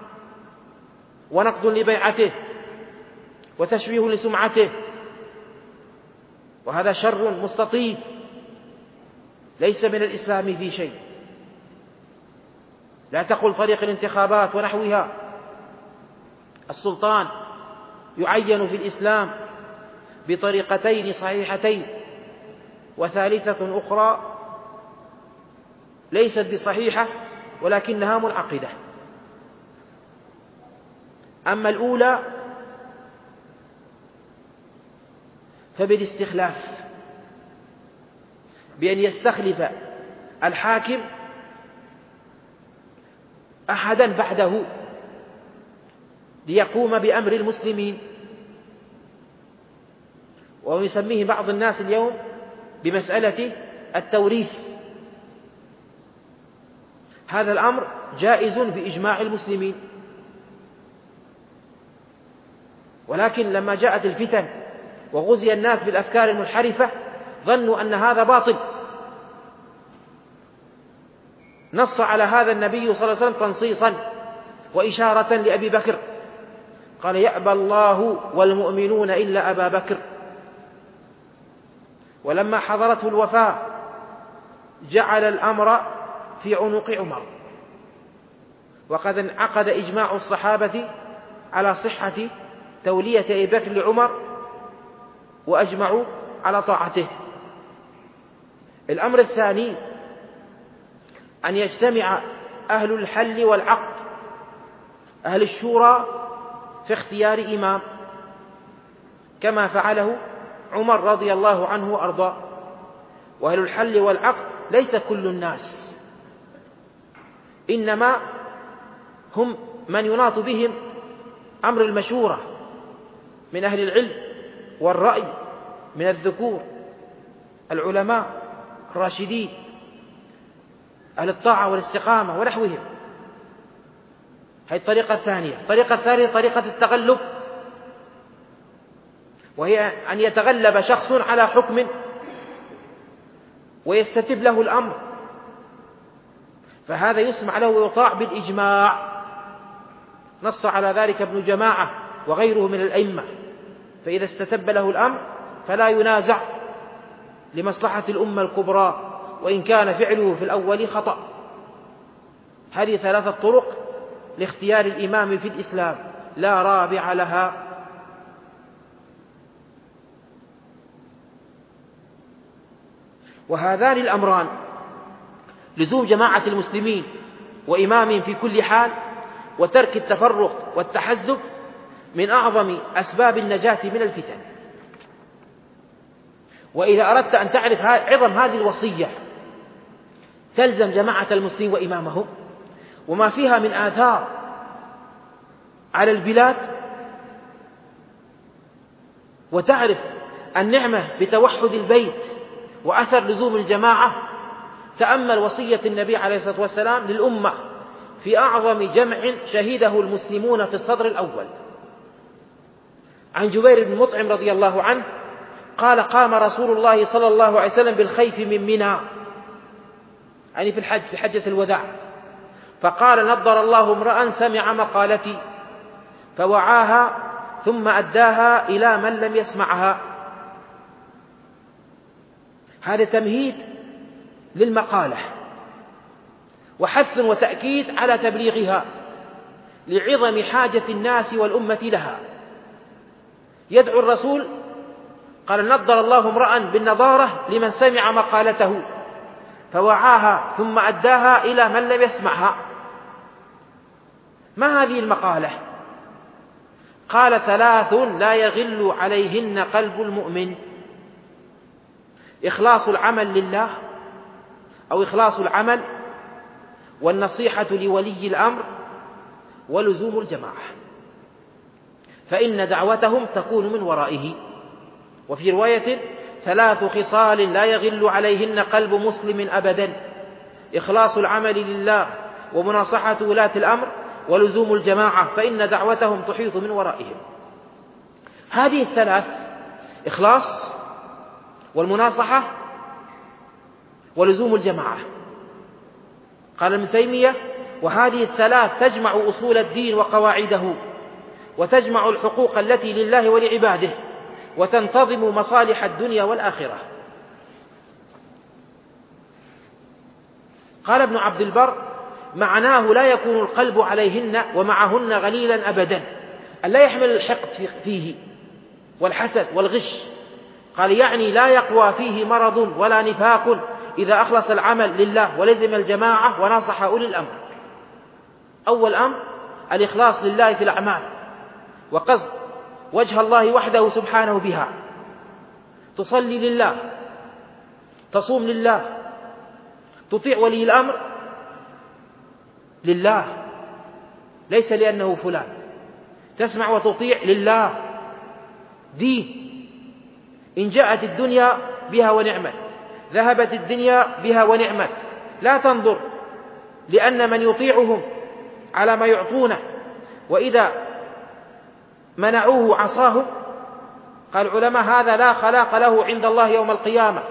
ونقد لبيعته وتشويه لسمعته، وهذا شر مستطيل ليس من الإسلام في شيء. لا تقل طريق الانتخابات ونحوها. السلطان يعين في الإسلام بطريقتين صحيحتين، وثالثة أخرى ليست بصحيحة ولكنها منعقدة. أما الأولى فبالاستخلاف، بأن يستخلف الحاكم أحدا بعده ليقوم بأمر المسلمين، ويسميه بعض الناس اليوم بمسألة التوريث. هذا الأمر جائز بإجماع المسلمين، ولكن لما جاءت الفتن وغزي الناس بالأفكار المنحرفة ظنوا أن هذا باطل. نص على هذا النبي صلى الله عليه وسلم تنصيصا وإشارة لأبي بكر، قال: يأبى الله والمؤمنون إلا أبا بكر. ولما حضرته الوفاة جعل الأمر في عنق عمر، وقد انعقد إجماع الصحابة على صحة تولية أبي بكر لعمر، وأجمعوا على طاعته. الأمر الثاني أن يجتمع أهل الحل والعقد، أهل الشورى، في اختيار إمام، كما فعله عمر رضي الله عنه وأرضاه. وأهل الحل والعقد ليس كل الناس، إنما هم من يناط بهم أمر المشورة من أهل العلم والرأي من الذكور، العلماء الراشدين، أهل الطاعة والاستقامة ونحوهم. هذه الطريقة الثانية. الطريقة الثالثة طريقة التغلب، وهي أن يتغلب شخص على حكم ويستتب له الأمر، فهذا يسمع له ويطاع بالإجماع. نص على ذلك ابن جماعة وغيره من الأئمة. فإذا استتب له الأمر فلا ينازع لمصلحة الأمة الكبرى، وإن كان فعله في الأول خطأ. هذه ثلاثة طرق لاختيار الإمام في الإسلام، لا رابع لها. وهذان الأمران، لزوم جماعة المسلمين وإمامهم في كل حال، وترك التفرق والتحزب، من أعظم أسباب النجاة من الفتن. وإذا أردت أن تعرف عظم هذه الوصية تلزم جماعة المسلمين وإمامهم وما فيها من آثار على البلاد، وتعرف النعمة بتوحد البيت وأثر لزوم الجماعة. تأمل وصية النبي عليه الصلاة والسلام للأمة في أعظم جمع شهده المسلمون في الصدر الأول. عن جبير بن مطعم رضي الله عنه قال: قام رسول الله صلى الله عليه وسلم بالخيف من منى، يعني في الحج، في حجة الوداع، فقال: نضر الله امرأ سمع مقالتي فوعاها ثم أداها إلى من لم يسمعها. هذا تمهيد للمقالة، وحث وتأكيد على تبليغها لعظم حاجة الناس والأمة لها. يدعو الرسول، قال: نضر الله امرأ بالنضارة لمن سمع مقالته فوعاها ثم أداها إلى من لم يسمعها. ما هذه المقالة؟ قال: ثلاث لا يغل عليهن قلب المؤمن: إخلاص العمل لله أو إخلاص العمل، والنصيحة لولي الأمر، ولزوم الجماعة، فإن دعوتهم تكون من ورائه. وفي رواية: ثلاث خصال لا يغل عليهن قلب مسلم أبدا: إخلاص العمل لله، ومناصحة ولاة الأمر، ولزوم الجماعة، فإن دعوتهم تحيط من ورائهم. هذه الثلاث: إخلاص، والمناصحة، ولزوم الجماعة. قال ابن تيمية: وهذه الثلاث تجمع أصول الدين وقواعده، وتجمع الحقوق التي لله ولعباده، وتنتظم مصالح الدنيا والآخرة. قال ابن عبد البر: معناه لا يكون القلب عليهن ومعهن غليلا أبدا، أن لا يحمل الحقد فيه والحسد والغش. قال: يعني لا يقوى فيه مرض ولا نفاق إذا أخلص العمل لله ولزم الجماعة وناصح أولي الأمر. أول أمر الإخلاص لله في الأعمال، وقصد وجه الله وحده سبحانه بها. تصلي لله، تصوم لله، تطيع ولي الأمر لله، ليس لأنه فلان، تسمع وتطيع لله، دين. إن جاءت الدنيا بها ونعمت، ذهبت الدنيا بها ونعمت، لا تنظر، لأن من يطيعهم على ما يعطونه وإذا منعوه عصاه. قال العلماء هذا لا خلاق له عند الله يوم القيامة،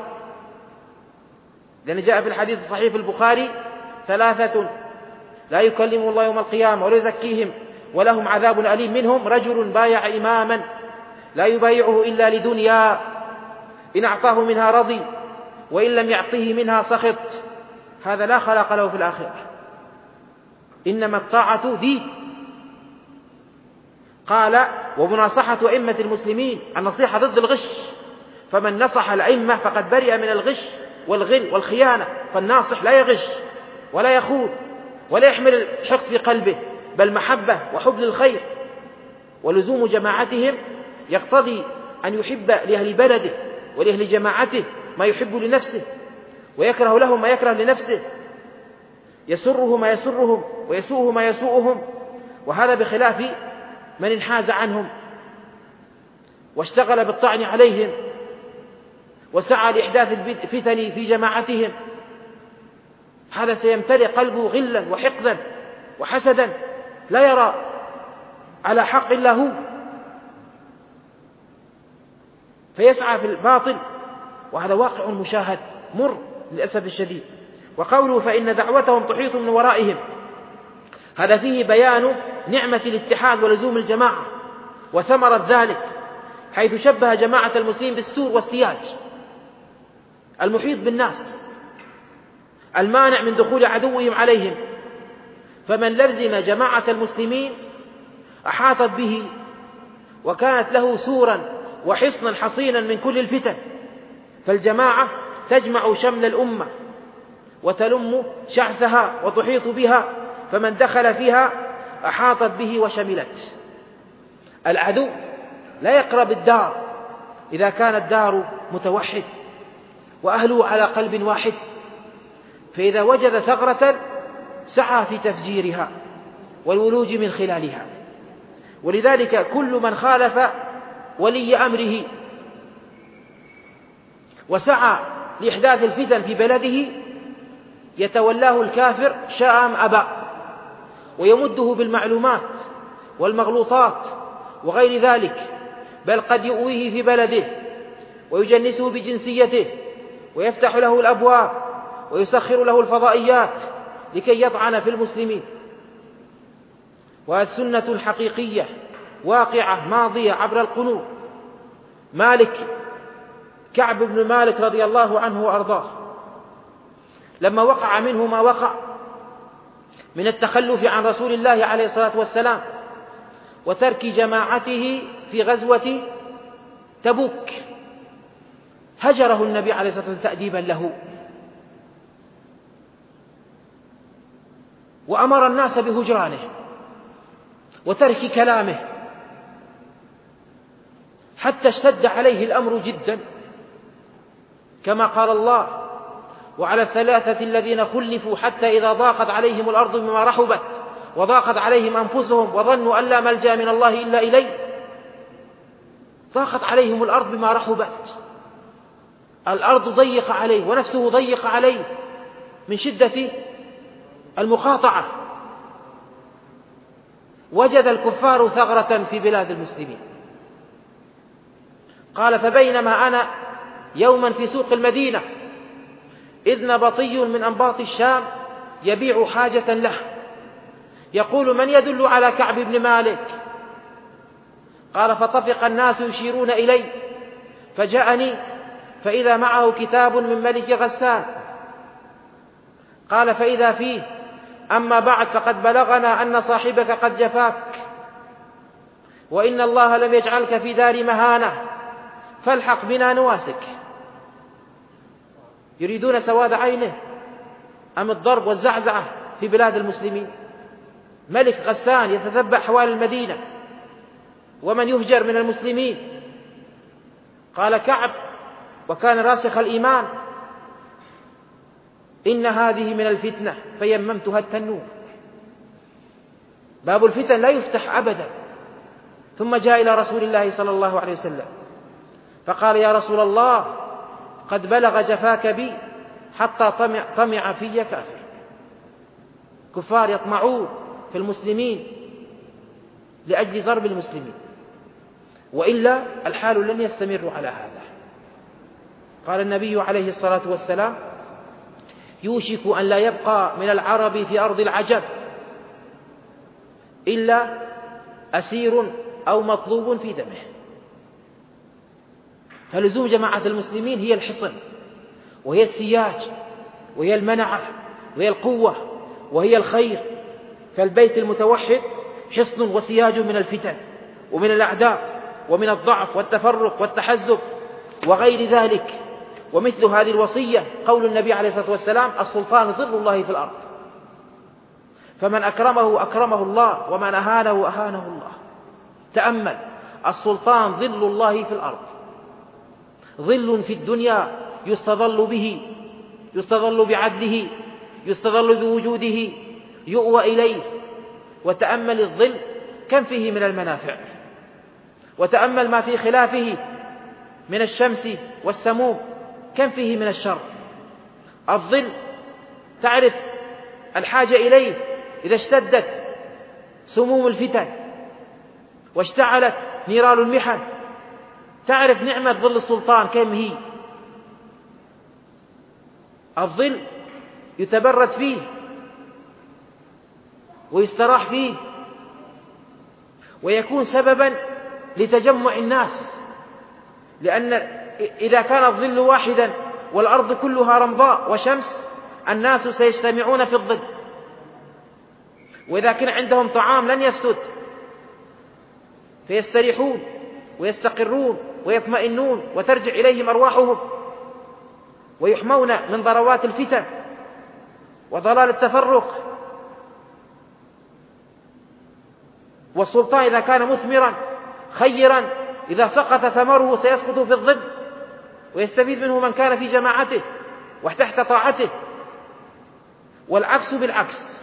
لأن جاء في الحديث الصحيح في البخاري: ثلاثة لا يكلمهم الله يوم القيامة ولا يزكيهم ولهم عذاب أليم، منهم رجل بايع إماما لا يبايعه إلا لدنيا، إن أعطاه منها رضي وإن لم يعطه منها سخط. هذا لا خلاق له في الآخرة، إنما الطاعة دين. قال: ومناصحة أئمة المسلمين، النصيحة ضد الغش، فمن نصح الأئمة فقد برئ من الغش والغل والخيانة. فالناصح لا يغش ولا يخون ولا يحمل الحقد في قلبه، بل محبة وحب للخير. ولزوم جماعتهم يقتضي أن يحب لأهل بلده ولأهل جماعته ما يحب لنفسه، ويكره لهم ما يكره لنفسه، يسره ما يسرهم ويسوءه ما يسوءهم. وهذا بخلاف من انحاز عنهم واشتغل بالطعن عليهم وسعى لإحداث الفتن في جماعتهم، هذا سيمتلئ قلبه غلا وحقدا وحسدا، لا يرى على حق إلا هو، فيسعى في الباطل، وهذا واقع مشاهد مر للأسف الشديد. وقوله: فإن دعوتهم تحيط من ورائهم، هذا فيه بيان نعمة الاتحاد ولزوم الجماعة وثمرة ذلك، حيث شبه جماعة المسلمين بالسور والسياج المحيط بالناس المانع من دخول عدوهم عليهم، فمن لزم جماعة المسلمين أحاطت به وكانت له سورا وحصنا حصينا من كل الفتن. فالجماعة تجمع شمل الأمة وتلم شعثها وتحيط بها، فمن دخل فيها أحاطت به وشملت. العدو لا يقرب الدار إذا كان الدار متوحد وأهله على قلب واحد، فإذا وجد ثغرة سعى في تفجيرها والولوج من خلالها. ولذلك كل من خالف ولي أمره وسعى لإحداث الفتن في بلده يتولاه الكافر شاء أم أبى، ويمده بالمعلومات والمغلوطات وغير ذلك، بل قد يؤويه في بلده ويجنسه بجنسيته ويفتح له الأبواب ويسخر له الفضائيات لكي يطعن في المسلمين. وهذه سنة حقيقية واقعة ماضية عبر القرون. مالك كعب بن مالك رضي الله عنه وأرضاه لما وقع منه ما وقع من التخلف عن رسول الله عليه الصلاة والسلام وترك جماعته في غزوة تبوك، هجره النبي عليه الصلاة والسلام تأديبا له، وأمر الناس بهجرانه وترك كلامه، حتى اشتد عليه الأمر جدا، كما قال الله: وعلى الثلاثة الذين خلفوا حتى إذا ضاقت عليهم الأرض بما رحبت وضاقت عليهم أنفسهم وظنوا أن لا ملجأ من الله إلا إليه. ضاقت عليهم الأرض بما رحبت، الأرض ضيق عليه ونفسه ضيق عليه من شدة المقاطعة. وجد الكفار ثغرة في بلاد المسلمين. قال: فبينما أنا يوما في سوق المدينة إذ نبطي من أنباط الشام يبيع حاجة له، يقول: من يدل على كعب بن مالك؟ قال: فطفق الناس يشيرون إلي، فجاءني فإذا معه كتاب من ملك غسان. قال: فإذا فيه: أما بعد فقد بلغنا أن صاحبك قد جفاك، وإن الله لم يجعلك في دار مهانة، فالحق بنا نواسك. يريدون سواد عينه أم الضرب والزعزعة في بلاد المسلمين؟ ملك غسان يتتبع حوالي المدينة ومن يهجر من المسلمين. قال كعب وكان راسخ الإيمان: إن هذه من الفتنة فيممتها التنور. باب الفتن لا يفتح أبدا. ثم جاء إلى رسول الله صلى الله عليه وسلم فقال يا رسول الله قد بلغ جفاك بي حتى طمع, طمع في كافر. كفار يطمعون في المسلمين لأجل ضرب المسلمين، وإلا الحال لن يستمر على هذا. قال النبي عليه الصلاة والسلام يوشك أن لا يبقى من العرب في أرض العجب إلا أسير أو مطلوب في دمه. فلزوم جماعة المسلمين هي الحصن، وهي السياج، وهي المنعة، وهي القوة، وهي الخير. فالبيت المتوحد حصن وسياج من الفتن ومن الأعداء ومن الضعف والتفرق والتحزب وغير ذلك. ومثل هذه الوصية قول النبي عليه الصلاة والسلام السلطان ظل الله في الأرض، فمن أكرمه أكرمه الله ومن أهانه أهانه الله. تأمل، السلطان ظل الله في الأرض، ظل في الدنيا يستظل به، يستظل بعدله، يستظل بوجوده، يؤوى إليه. وتأمل الظل كم فيه من المنافع، وتأمل ما في خلافه من الشمس والسموم كم فيه من الشر. الظل تعرف الحاجة إليه إذا اشتدت سموم الفتن واشتعلت نيران المحن، تعرف نعمة ظل السلطان كم هي. الظل يتبرد فيه ويستراح فيه، ويكون سببا لتجمع الناس، لأن إذا كان الظل واحدا والأرض كلها رمضاء وشمس الناس سيجتمعون في الظل، وإذا كان عندهم طعام لن يفسد فيستريحون ويستقرون ويطمئنون وترجع إليهم أرواحهم، ويحمون من ضروات الفتن وضلال التفرق. والسلطان إذا كان مثمرا خيرا إذا سقط ثمره سيسقط في الظل، ويستفيد منه من كان في جماعته وتحت طاعته، والعكس بالعكس.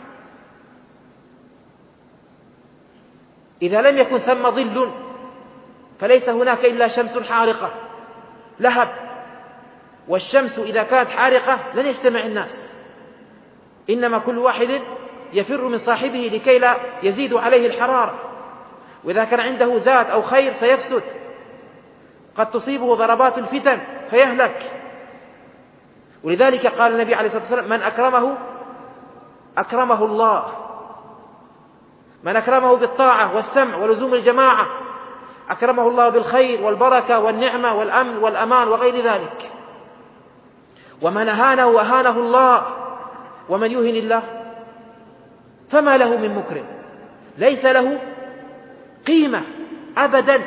إذا لم يكن ثم ظل فليس هناك إلا شمس حارقة لهب، والشمس إذا كانت حارقة لن يجتمع الناس، إنما كل واحد يفر من صاحبه لكي لا يزيد عليه الحرارة. وإذا كان عنده زاد أو خير سيفسد، قد تصيبه ضربات الفتن فيهلك. ولذلك قال النبي عليه الصلاة والسلام من أكرمه أكرمه الله، من أكرمه بالطاعة والسمع ولزوم الجماعة أكرمه الله بالخير والبركة والنعمة والأمن والأمان وغير ذلك. ومن أهانه أهانه الله، ومن يهن الله فما له من مكرم، ليس له قيمة أبدا.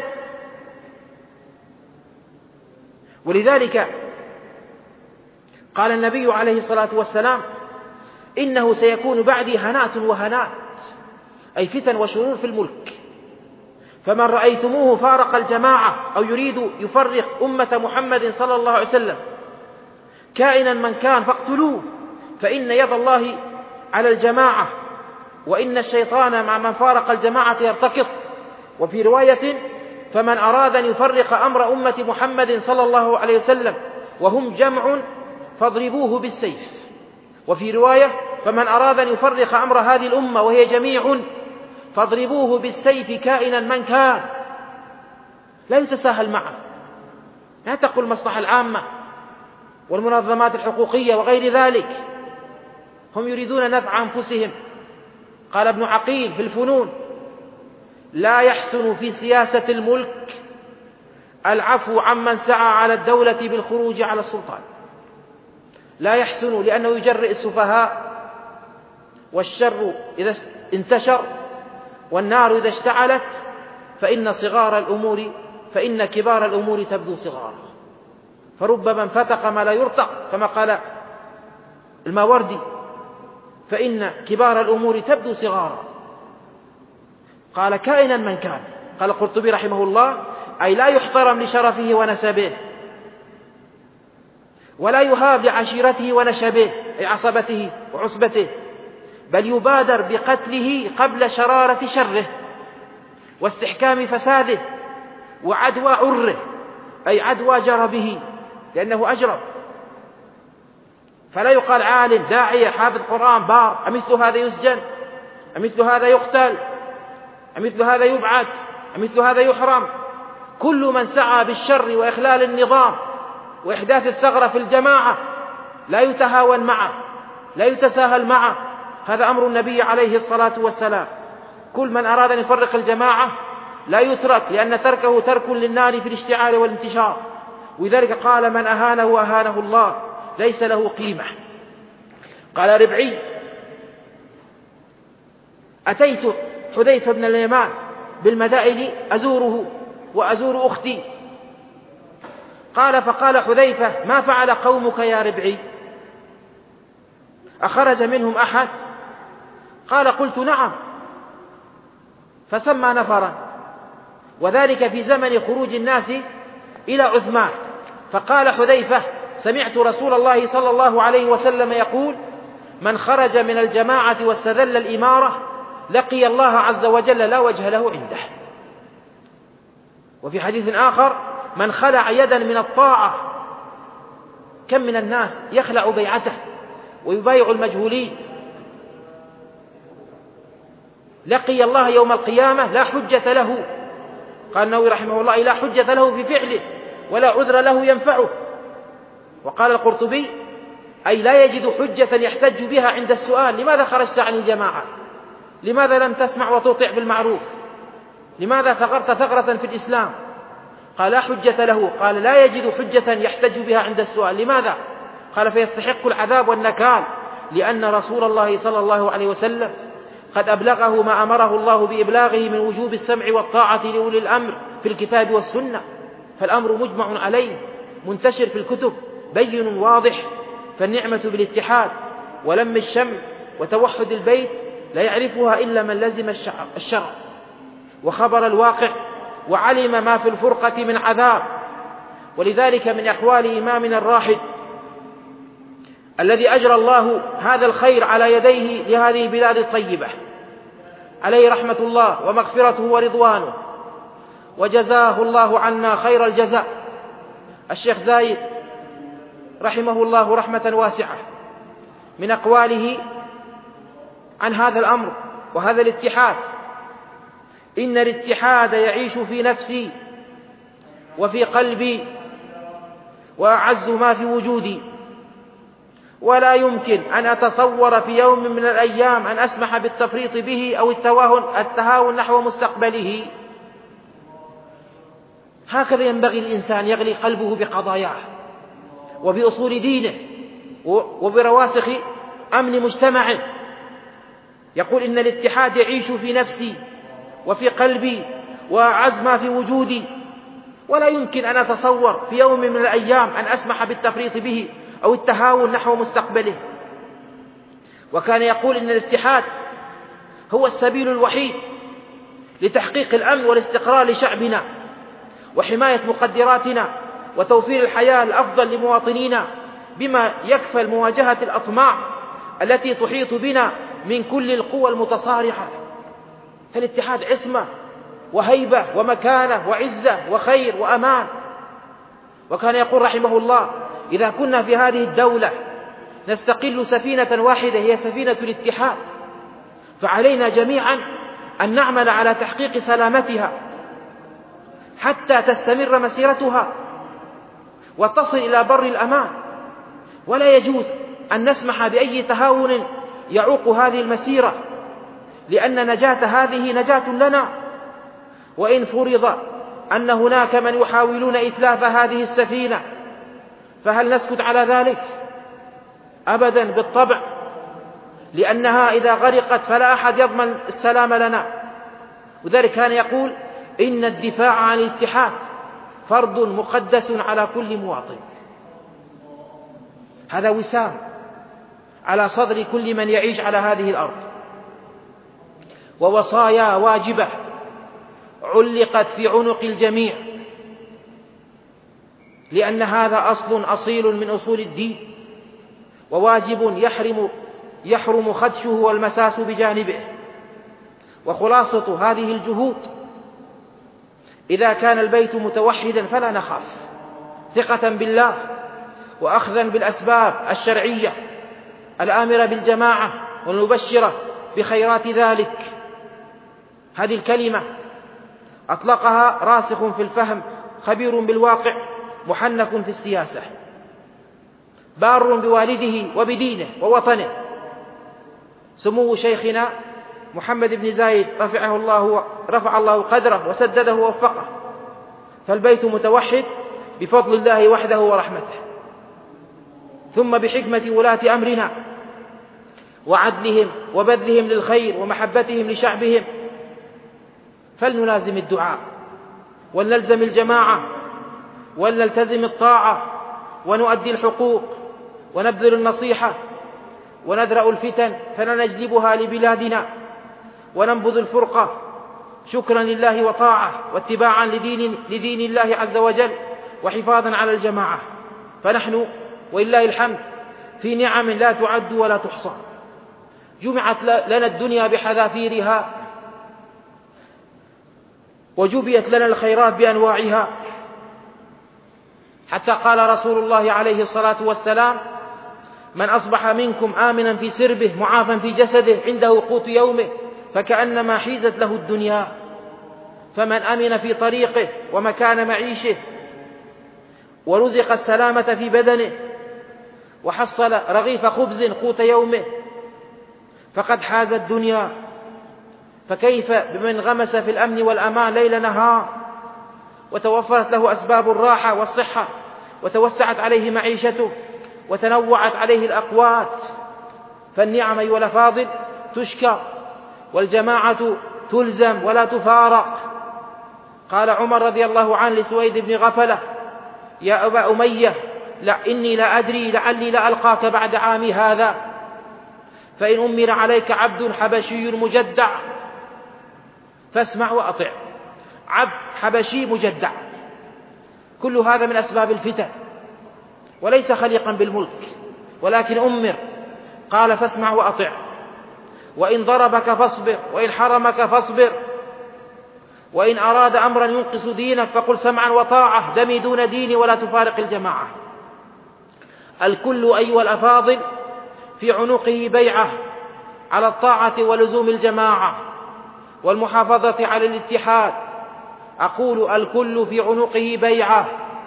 ولذلك قال النبي عليه الصلاة والسلام إنه سيكون بعدي هنات وهنات، أي فتن وشرور في الملك، فمن رأيتموه فارق الجماعة أو يريد يفرق أمة محمد صلى الله عليه وسلم كائنا من كان فاقتلوه، فإن يد الله على الجماعة، وإن الشيطان مع من فارق الجماعة يرتكض. وفي رواية فمن أراد أن يفرق أمر أمة محمد صلى الله عليه وسلم وهم جمع فاضربوه بالسيف. وفي رواية فمن أراد أن يفرق أمر هذه الأمة وهي جميع فاضربوه بالسيف كائنا من كان. لا يتساهل معه، لا تقل المصلحة العامة والمنظمات الحقوقية وغير ذلك، هم يريدون نفع أنفسهم. قال ابن عقيل في الفنون لا يحسن في سياسة الملك العفو عمن سعى على الدولة بالخروج على السلطان. لا يحسن لأنه يجرئ السفهاء، والشر إذا انتشر والنار إذا اشتعلت فإن صغار الأمور فإن كبار الأمور تبدو صغارا، فرب من فتق ما لا يرتق، كما قال الماوردي، فإن كبار الأمور تبدو صغارا. قال كائنا من كان. قال القرطبي رحمه الله أي لا يحترم لشرفه ونسبه، ولا يهاب لعشيرته ونشبه أي عصبته وعصبته، بل يبادر بقتله قبل شرارة شره واستحكام فساده وعدوى عره، أي عدوى جرى به لأنه أجرب. فلا يقال عالم داعية حافظ قرآن بار أمثل هذا يسجن، أمثل هذا يقتل، أمثل هذا يبعد، أمثل هذا يحرم. كل من سعى بالشر وإخلال النظام وإحداث الثغرة في الجماعة لا يتهاون معه، لا يتساهل معه. هذا أمر النبي عليه الصلاة والسلام. كل من أراد أن يفرق الجماعة لا يترك، لأن تركه ترك للنار في الاشتعال والانتشار. ولذلك قال: من أهانه أهانه الله، ليس له قيمة. قال ربعي: أتيت حذيفة بن اليمان بالمدائن أزوره وأزور أختي. قال: فقال حذيفة: ما فعل قومك يا ربعي؟ أخرج منهم أحد؟ قال: قلت: نعم. فسمى نفرا، وذلك في زمن خروج الناس إلى عثمان. فقال حذيفة: سمعت رسول الله صلى الله عليه وسلم يقول: من خرج من الجماعة واستذل الإمارة لقي الله عز وجل لا وجه له عنده. وفي حديث آخر: من خلع يدا من الطاعة. كم من الناس يخلع بيعته ويبايع المجهولين، لقي الله يوم القيامة لا حجة له. قال النووي رحمه الله: لا حجة له في فعله ولا عذر له ينفعه. وقال القرطبي: أي لا يجد حجة يحتج بها عند السؤال: لماذا خرجت عن الجماعة؟ لماذا لم تسمع وتطيع بالمعروف؟ لماذا ثغرت ثغرة في الإسلام؟ قال: لا حجة له. قال: لا يجد حجة يحتج بها عند السؤال. لماذا؟ قال: فيستحق العذاب والنكال، لأن رسول الله صلى الله عليه وسلم قد أبلغه ما أمره الله بإبلاغه من وجوب السمع والطاعة لأولي الأمر في الكتاب والسنة. فالأمر مجمع عليه منتشر في الكتب بين واضح. فالنعمة بالاتحاد ولم الشمع وتوحد البيت لا يعرفها إلا من لزم الشرع وخبر الواقع وعلم ما في الفرقة من عذاب. ولذلك من أقوال إمامنا الراحل الذي أجرى الله هذا الخير على يديه لهذه البلاد الطيبة، عليه رحمة الله ومغفرته ورضوانه، وجزاه الله عنا خير الجزاء، الشيخ زايد رحمه الله رحمة واسعة، من أقواله عن هذا الأمر وهذا الاتحاد: إن الاتحاد يعيش في نفسي وفي قلبي وأعز ما في وجودي، ولا يمكن أن أتصور في يوم من الأيام أن أسمح بالتفريط به أو التهاون نحو مستقبله. هكذا ينبغي الإنسان يغلي قلبه بقضاياه وبأصول دينه وبرواسخ أمن مجتمعه. يقول: إن الاتحاد يعيش في نفسي وفي قلبي وأعز ما في وجودي، ولا يمكن أن أتصور في يوم من الأيام أن أسمح بالتفريط به أو التهاون نحو مستقبله. وكان يقول: إن الاتحاد هو السبيل الوحيد لتحقيق الأمن والاستقرار لشعبنا وحماية مقدراتنا وتوفير الحياة الأفضل لمواطنينا، بما يكفل مواجهة الأطماع التي تحيط بنا من كل القوى المتصارعة. فالاتحاد عصمة وهيبة ومكانة وعزة وخير وأمان. وكان يقول رحمه الله: إذا كنا في هذه الدولة نستقل سفينة واحدة هي سفينة الاتحاد، فعلينا جميعا أن نعمل على تحقيق سلامتها حتى تستمر مسيرتها وتصل إلى بر الأمان. ولا يجوز أن نسمح بأي تهاون يعوق هذه المسيرة، لأن نجاة هذه نجاة لنا. وإن فرض أن هناك من يحاولون إتلاف هذه السفينة فهل نسكت على ذلك؟ أبدا، بالطبع، لأنها إذا غرقت فلا أحد يضمن السلام لنا. وذلك كان يقول: إن الدفاع عن الاتحاد فرض مقدس على كل مواطن. هذا وسام على صدر كل من يعيش على هذه الأرض، ووصايا واجبة علقت في عنق الجميع، لأن هذا أصل أصيل من أصول الدين، وواجب يحرم يحرم خدشه والمساس بجانبه. وخلاصة هذه الجهود: إذا كان البيت متوحدا فلا نخاف، ثقة بالله وأخذا بالأسباب الشرعية الآمرة بالجماعة والمبشرة بخيرات ذلك. هذه الكلمة أطلقها راسخ في الفهم خبير بالواقع محنك في السياسة، بار بوالده وبدينه ووطنه، سمو شيخنا محمد بن زايد رفعه الله رفع الله قدره وسدده ووفقه. فالبيت متوحد بفضل الله وحده ورحمته، ثم بحكمة ولاة أمرنا وعدلهم وبذلهم للخير ومحبتهم لشعبهم. فلنلازم الدعاء ولنلزم الجماعة ولنلتزم الطاعة ونؤدي الحقوق ونبذل النصيحة ونذرأ الفتن فلنجلبها لبلادنا وننبذ الفرقة شكرا لله وطاعة واتباعا لدين, لدين الله عز وجل وحفاظا على الجماعة. فنحن ولله الحمد في نعم لا تعد ولا تحصى. جمعت لنا الدنيا بحذافيرها وجبيت لنا الخيرات بأنواعها، حتى قال رسول الله عليه الصلاة والسلام: من أصبح منكم آمنا في سربه معافا في جسده عنده قوت يومه فكأنما حيزت له الدنيا. فمن أمن في طريقه ومكان معيشه ورزق السلامة في بدنه وحصل رغيف خبز قوت يومه فقد حاز الدنيا. فكيف بمن غمس في الأمن والأمان ليل نهار وتوفرت له أسباب الراحة والصحة وتوسعت عليه معيشته وتنوعت عليه الأقوات؟ فالنعم أيها الأفاضل تشكر والجماعة تلزم ولا تفارق. قال عمر رضي الله عنه لسويد بن غفلة: يا أبا أمية، لا إني لا أدري لعلي لا ألقاك بعد عامي هذا، فإن أمر عليك عبد حبشي مجدع فاسمع وأطع. عبد حبشي مجدع، كل هذا من أسباب الفتن وليس خليقا بالملك، ولكن أمر. قال: فاسمع وأطع، وإن ضربك فاصبر، وإن حرمك فاصبر، وإن أراد أمرا ينقص دينك فقل سمعا وطاعة، دمي دون ديني ولا تفارق الجماعة. الكل أيها الأفاضل في عنقه بيعة على الطاعة ولزوم الجماعة والمحافظة على الاتحاد. أقول الكل في عنقه بيعة،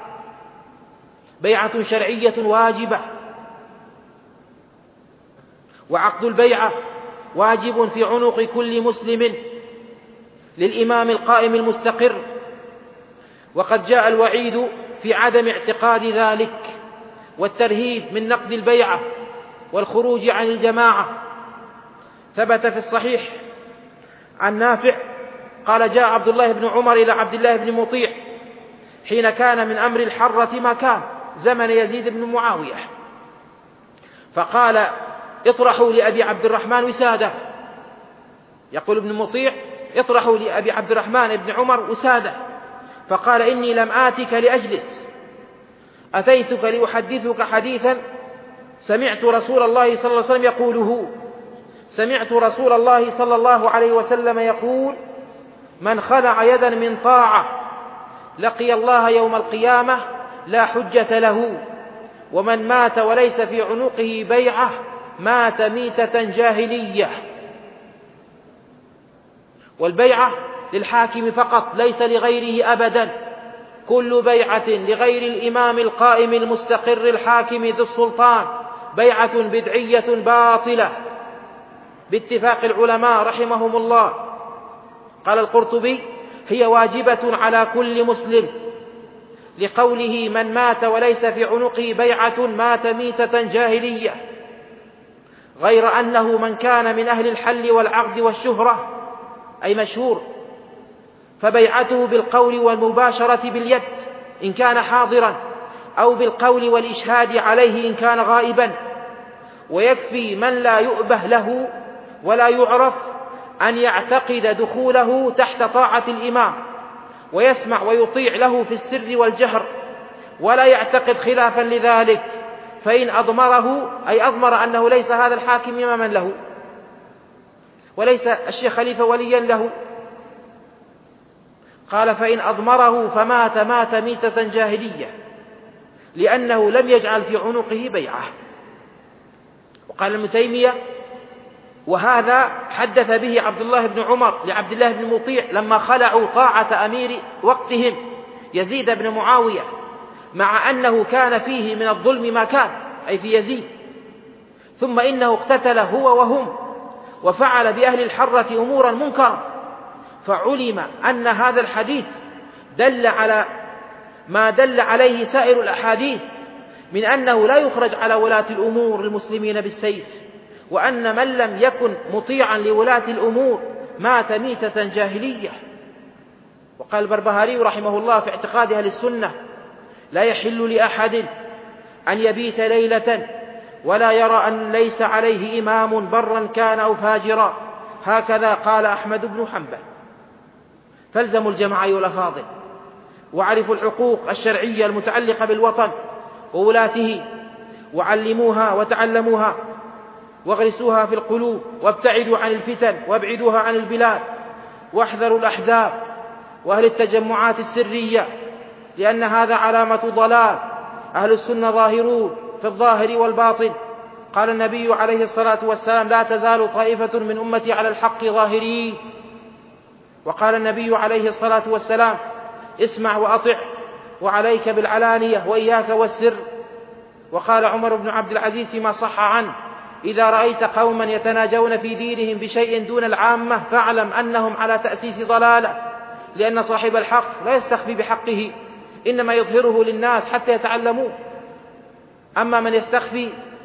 بيعة شرعية واجبة، وعقد البيعة واجب في عنق كل مسلم للإمام القائم المستقر، وقد جاء الوعيد في عدم اعتقاد ذلك والترهيب من نقد البيعة والخروج عن الجماعة. ثبت في الصحيح عن نافع قال: جاء عبد الله بن عمر إلى عبد الله بن مطيع حين كان من أمر الحرة ما كان زمن يزيد بن معاوية، فقال: اطرحوا لأبي عبد الرحمن وسادة. يقول ابن مطيع: اطرحوا لأبي عبد الرحمن بن عمر وسادة. فقال: إني لم آتك لأجلس، أتيتك لأحدثك حديثا سمعت رسول الله صلى الله عليه وسلم يقوله. سمعت رسول الله صلى الله عليه وسلم يقول: من خلع يدا من طاعة لقي الله يوم القيامة لا حجة له، ومن مات وليس في عنقه بيعة مات ميتة جاهلية. والبيعة للحاكم فقط ليس لغيره أبدا. كل بيعة لغير الإمام القائم المستقر الحاكم ذو السلطان بيعة بدعية باطلة باتفاق العلماء رحمهم الله. قال القرطبي: هي واجبة على كل مسلم، لقوله: من مات وليس في عنقه بيعة مات ميتة جاهلية. غير أنه من كان من أهل الحل والعقد والشهرة أي مشهور فبيعته بالقول والمباشرة باليد إن كان حاضرا، أو بالقول والإشهاد عليه إن كان غائبا. ويكفي من لا يؤبه له ولا يعرف أن يعتقد دخوله تحت طاعة الإمام ويسمع ويطيع له في السر والجهر، ولا يعتقد خلافا لذلك، فإن أضمره أي أضمر أنه ليس هذا الحاكم إماما له وليس الشيخ خليفة وليا له. قال: فإن أضمره فمات مات ميتة جاهلية. لأنه لم يجعل في عنقه بيعة. وقال ابن تيمية: وهذا حدث به عبد الله بن عمر لعبد الله بن مطيع لما خلعوا طاعة أمير وقتهم يزيد بن معاوية، مع أنه كان فيه من الظلم ما كان، أي في يزيد، ثم إنه اقتتل هو وهم وفعل بأهل الحرة أمورا منكرة، فعلم أن هذا الحديث دل على ما دل عليه سائر الأحاديث من أنه لا يخرج على ولاة الأمور المسلمين بالسيف، وأن من لم يكن مطيعا لولاة الأمور مات ميتة جاهلية. وقال البربهاري رحمه الله في اعتقاد أهل السنة: لا يحل لأحد أن يبيت ليلة ولا يرى أن ليس عليه إمام برا كان أو فاجرا، هكذا قال أحمد بن حنبل. فالزموا الجماعة أيها الأفاضل، وعرفوا الحقوق الشرعية المتعلقة بالوطن وولاته، وعلموها وتعلموها، واغرسوها في القلوب، وابتعدوا عن الفتن وابعدوها عن البلاد، واحذروا الأحزاب وأهل التجمعات السرية، لأن هذا علامة ضلال. أهل السنة ظاهرون في الظاهر والباطن. قال النبي عليه الصلاة والسلام: لا تزال طائفة من أمتي على الحق ظاهرين. وقال النبي عليه الصلاة والسلام: اسمع وأطع، وعليك بالعلانية وإياك والسر. وقال عمر بن عبد العزيز فيما صح عنه: إذا رأيت قوما يتناجون في دينهم بشيء دون العامة فاعلم أنهم على تأسيس ضلالة، لأن صاحب الحق لا يستخفي بحقه، إنما يظهره للناس حتى يتعلموه. أما من يستخفي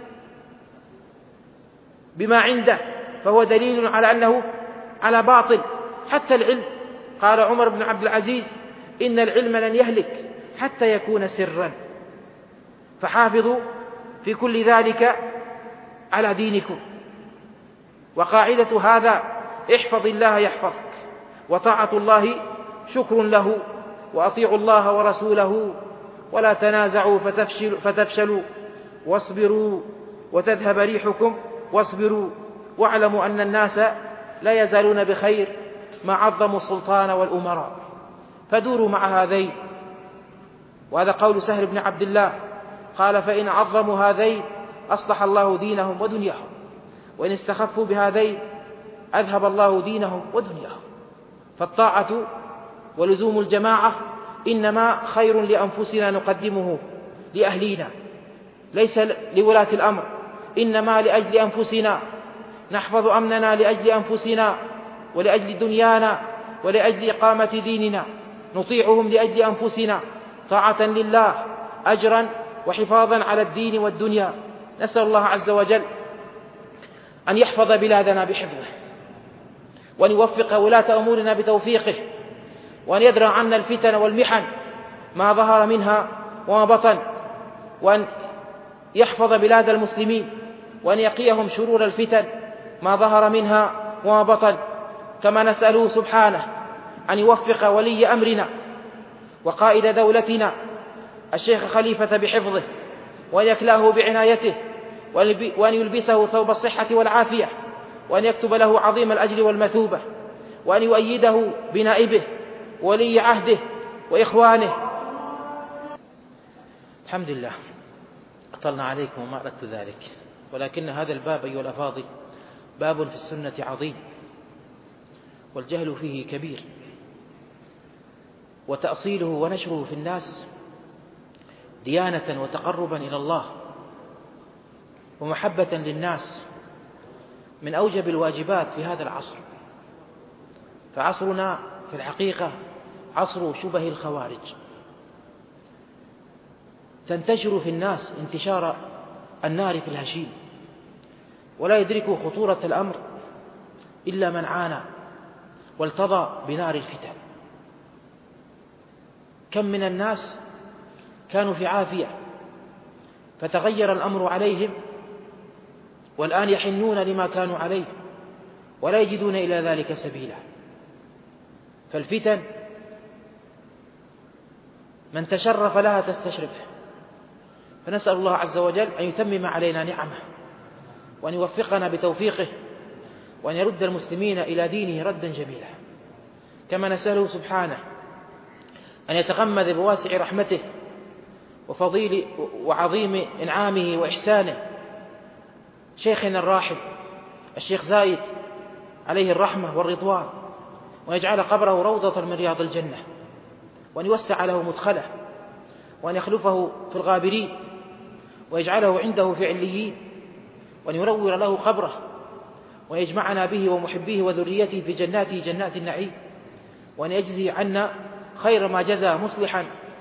بما عنده فهو دليل على أنه على باطل. حتى العلم، قال عمر بن عبد العزيز: إن العلم لن يهلك حتى يكون سرا، فحافظوا في كل ذلك على دينكم. وقاعدة هذا: احفظ الله يحفظك، وطاعة الله شكر له، وأطيعوا الله ورسوله، ولا تنازعوا فتفشلوا, فتفشلوا واصبروا وتذهب ريحكم واصبروا، واعلموا أن الناس لا يزالون بخير ما عظموا السلطان والأمراء، فدوروا مع هذين. وهذا قول سهل بن عبد الله قال: فإن عظموا هذين أصلح الله دينهم ودنياهم، وإن استخفوا بهذين أذهب الله دينهم ودنياهم. فالطاعة ولزوم الجماعة إنما خير لأنفسنا نقدمه لأهلينا، ليس لولاة الأمر، إنما لأجل أنفسنا، نحفظ أمننا لأجل أنفسنا ولأجل دنيانا ولأجل إقامة ديننا، نطيعهم لأجل أنفسنا طاعة لله أجرا وحفاظا على الدين والدنيا. نسأل الله عز وجل أن يحفظ بلادنا بحفظه، وأن يوفق ولاة أمورنا بتوفيقه، وأن يدرع عنا الفتن والمحن ما ظهر منها وما بطن، وأن يحفظ بلاد المسلمين، وأن يقيهم شرور الفتن ما ظهر منها وما بطن. كما نسأله سبحانه أن يوفق ولي أمرنا وقائد دولتنا الشيخ خليفة بحفظه، وأن يكلاه بعنايته، وأن يلبسه ثوب الصحة والعافية، وأن يكتب له عظيم الأجر والمثوبة، وأن يؤيده بنائبه ولي عهده وإخوانه. الحمد لله، أطلنا عليكم وما أردت ذلك، ولكن هذا الباب أيها الأفاضل باب في السنة عظيم، والجهل فيه كبير، وتأصيله ونشره في الناس ديانة وتقربا إلى الله ومحبة للناس من أوجب الواجبات في هذا العصر. فعصرنا في الحقيقة عصر شبه الخوارج، تنتشر في الناس انتشار النار في الهشيم، ولا يدرك خطورة الأمر إلا من عانى والتضى بنار الفتن. كم من الناس كانوا في عافية فتغير الأمر عليهم، والآن يحنون لما كانوا عليه ولا يجدون إلى ذلك سبيلا. فالفتن من تشرف لها تستشرفه، فنسأل الله عز وجل أن يتمم علينا نعمه، وأن يوفقنا بتوفيقه، وأن يرد المسلمين إلى دينه ردا جميلا. كما نسأله سبحانه أن يتغمد بواسع رحمته وفضيل وعظيم إنعامه وإحسانه شيخنا الراحل الشيخ زايد عليه الرحمة والرضوان، وأن يجعل قبره روضة من رياض الجنة، وأن يوسع له مدخله، وأن يخلفه في الغابرين، ويجعله عنده في عليين، وأن ينور له قبره، ويجمعنا به ومحبيه وذريته في جناته جنات النعيم، وأن يجزي عنا خير ما جزى مصلحا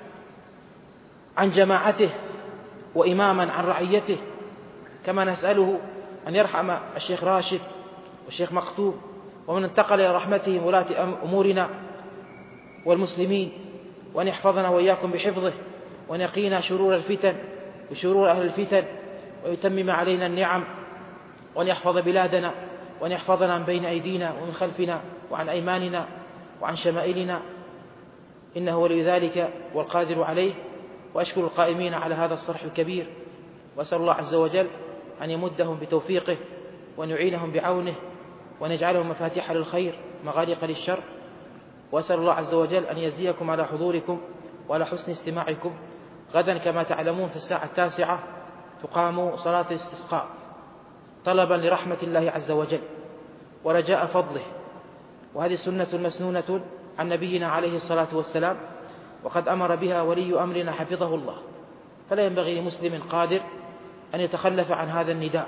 عن جماعته وإماما عن رعيته، كما نسأله أن يرحم الشيخ راشد والشيخ مكتوم ومن انتقل إلى رحمته ولاة أمورنا والمسلمين، وأن يحفظنا وإياكم بحفظه، وأن يقينا شرور الفتن وشرور أهل الفتن، ويتمم علينا النعم، وأن يحفظ بلادنا، وأن يحفظنا من بين أيدينا ومن خلفنا وعن أيماننا وعن شمائلنا، إنه ولي ذلك والقادر عليه. وأشكر القائمين على هذا الصرح الكبير، وأسأل الله عز وجل أن يمدهم بتوفيقه، وأن يعينهم بعونه، وأن يجعلهم مفاتيح للخير مغالق للشر. وأسأل الله عز وجل أن يجزيكم على حضوركم وعلى حسن استماعكم. غدا كما تعلمون في الساعة التاسعة تقام صلاة الاستسقاء طلبا لرحمة الله عز وجل ورجاء فضله، وهذه سنة مسنونة عن نبينا عليه الصلاة والسلام، وقد أمر بها ولي أمرنا حفظه الله، فلا ينبغي لمسلم قادر أن يتخلف عن هذا النداء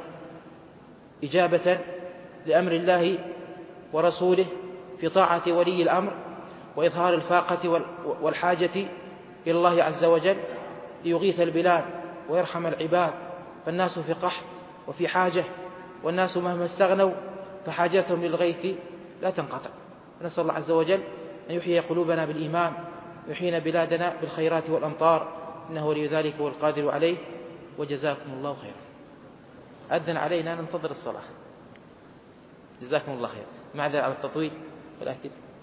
إجابة لأمر الله ورسوله في طاعة ولي الأمر، وإظهار الفاقة والحاجة إلى الله عز وجل ليغيث البلاد ويرحم العباد، فالناس في قحط وفي حاجة، والناس مهما استغنوا فحاجتهم للغيث لا تنقطع. نسأل الله عز وجل أن يحيي قلوبنا بالإيمان، ويحيينا بلادنا بالخيرات والأمطار، إنه ولي ذلك والقادر عليه. وجزاكم الله خيرا. أذن علينا ننتظر الصلاة. جزاكم الله خير. معذرة على التطويل والأهتف.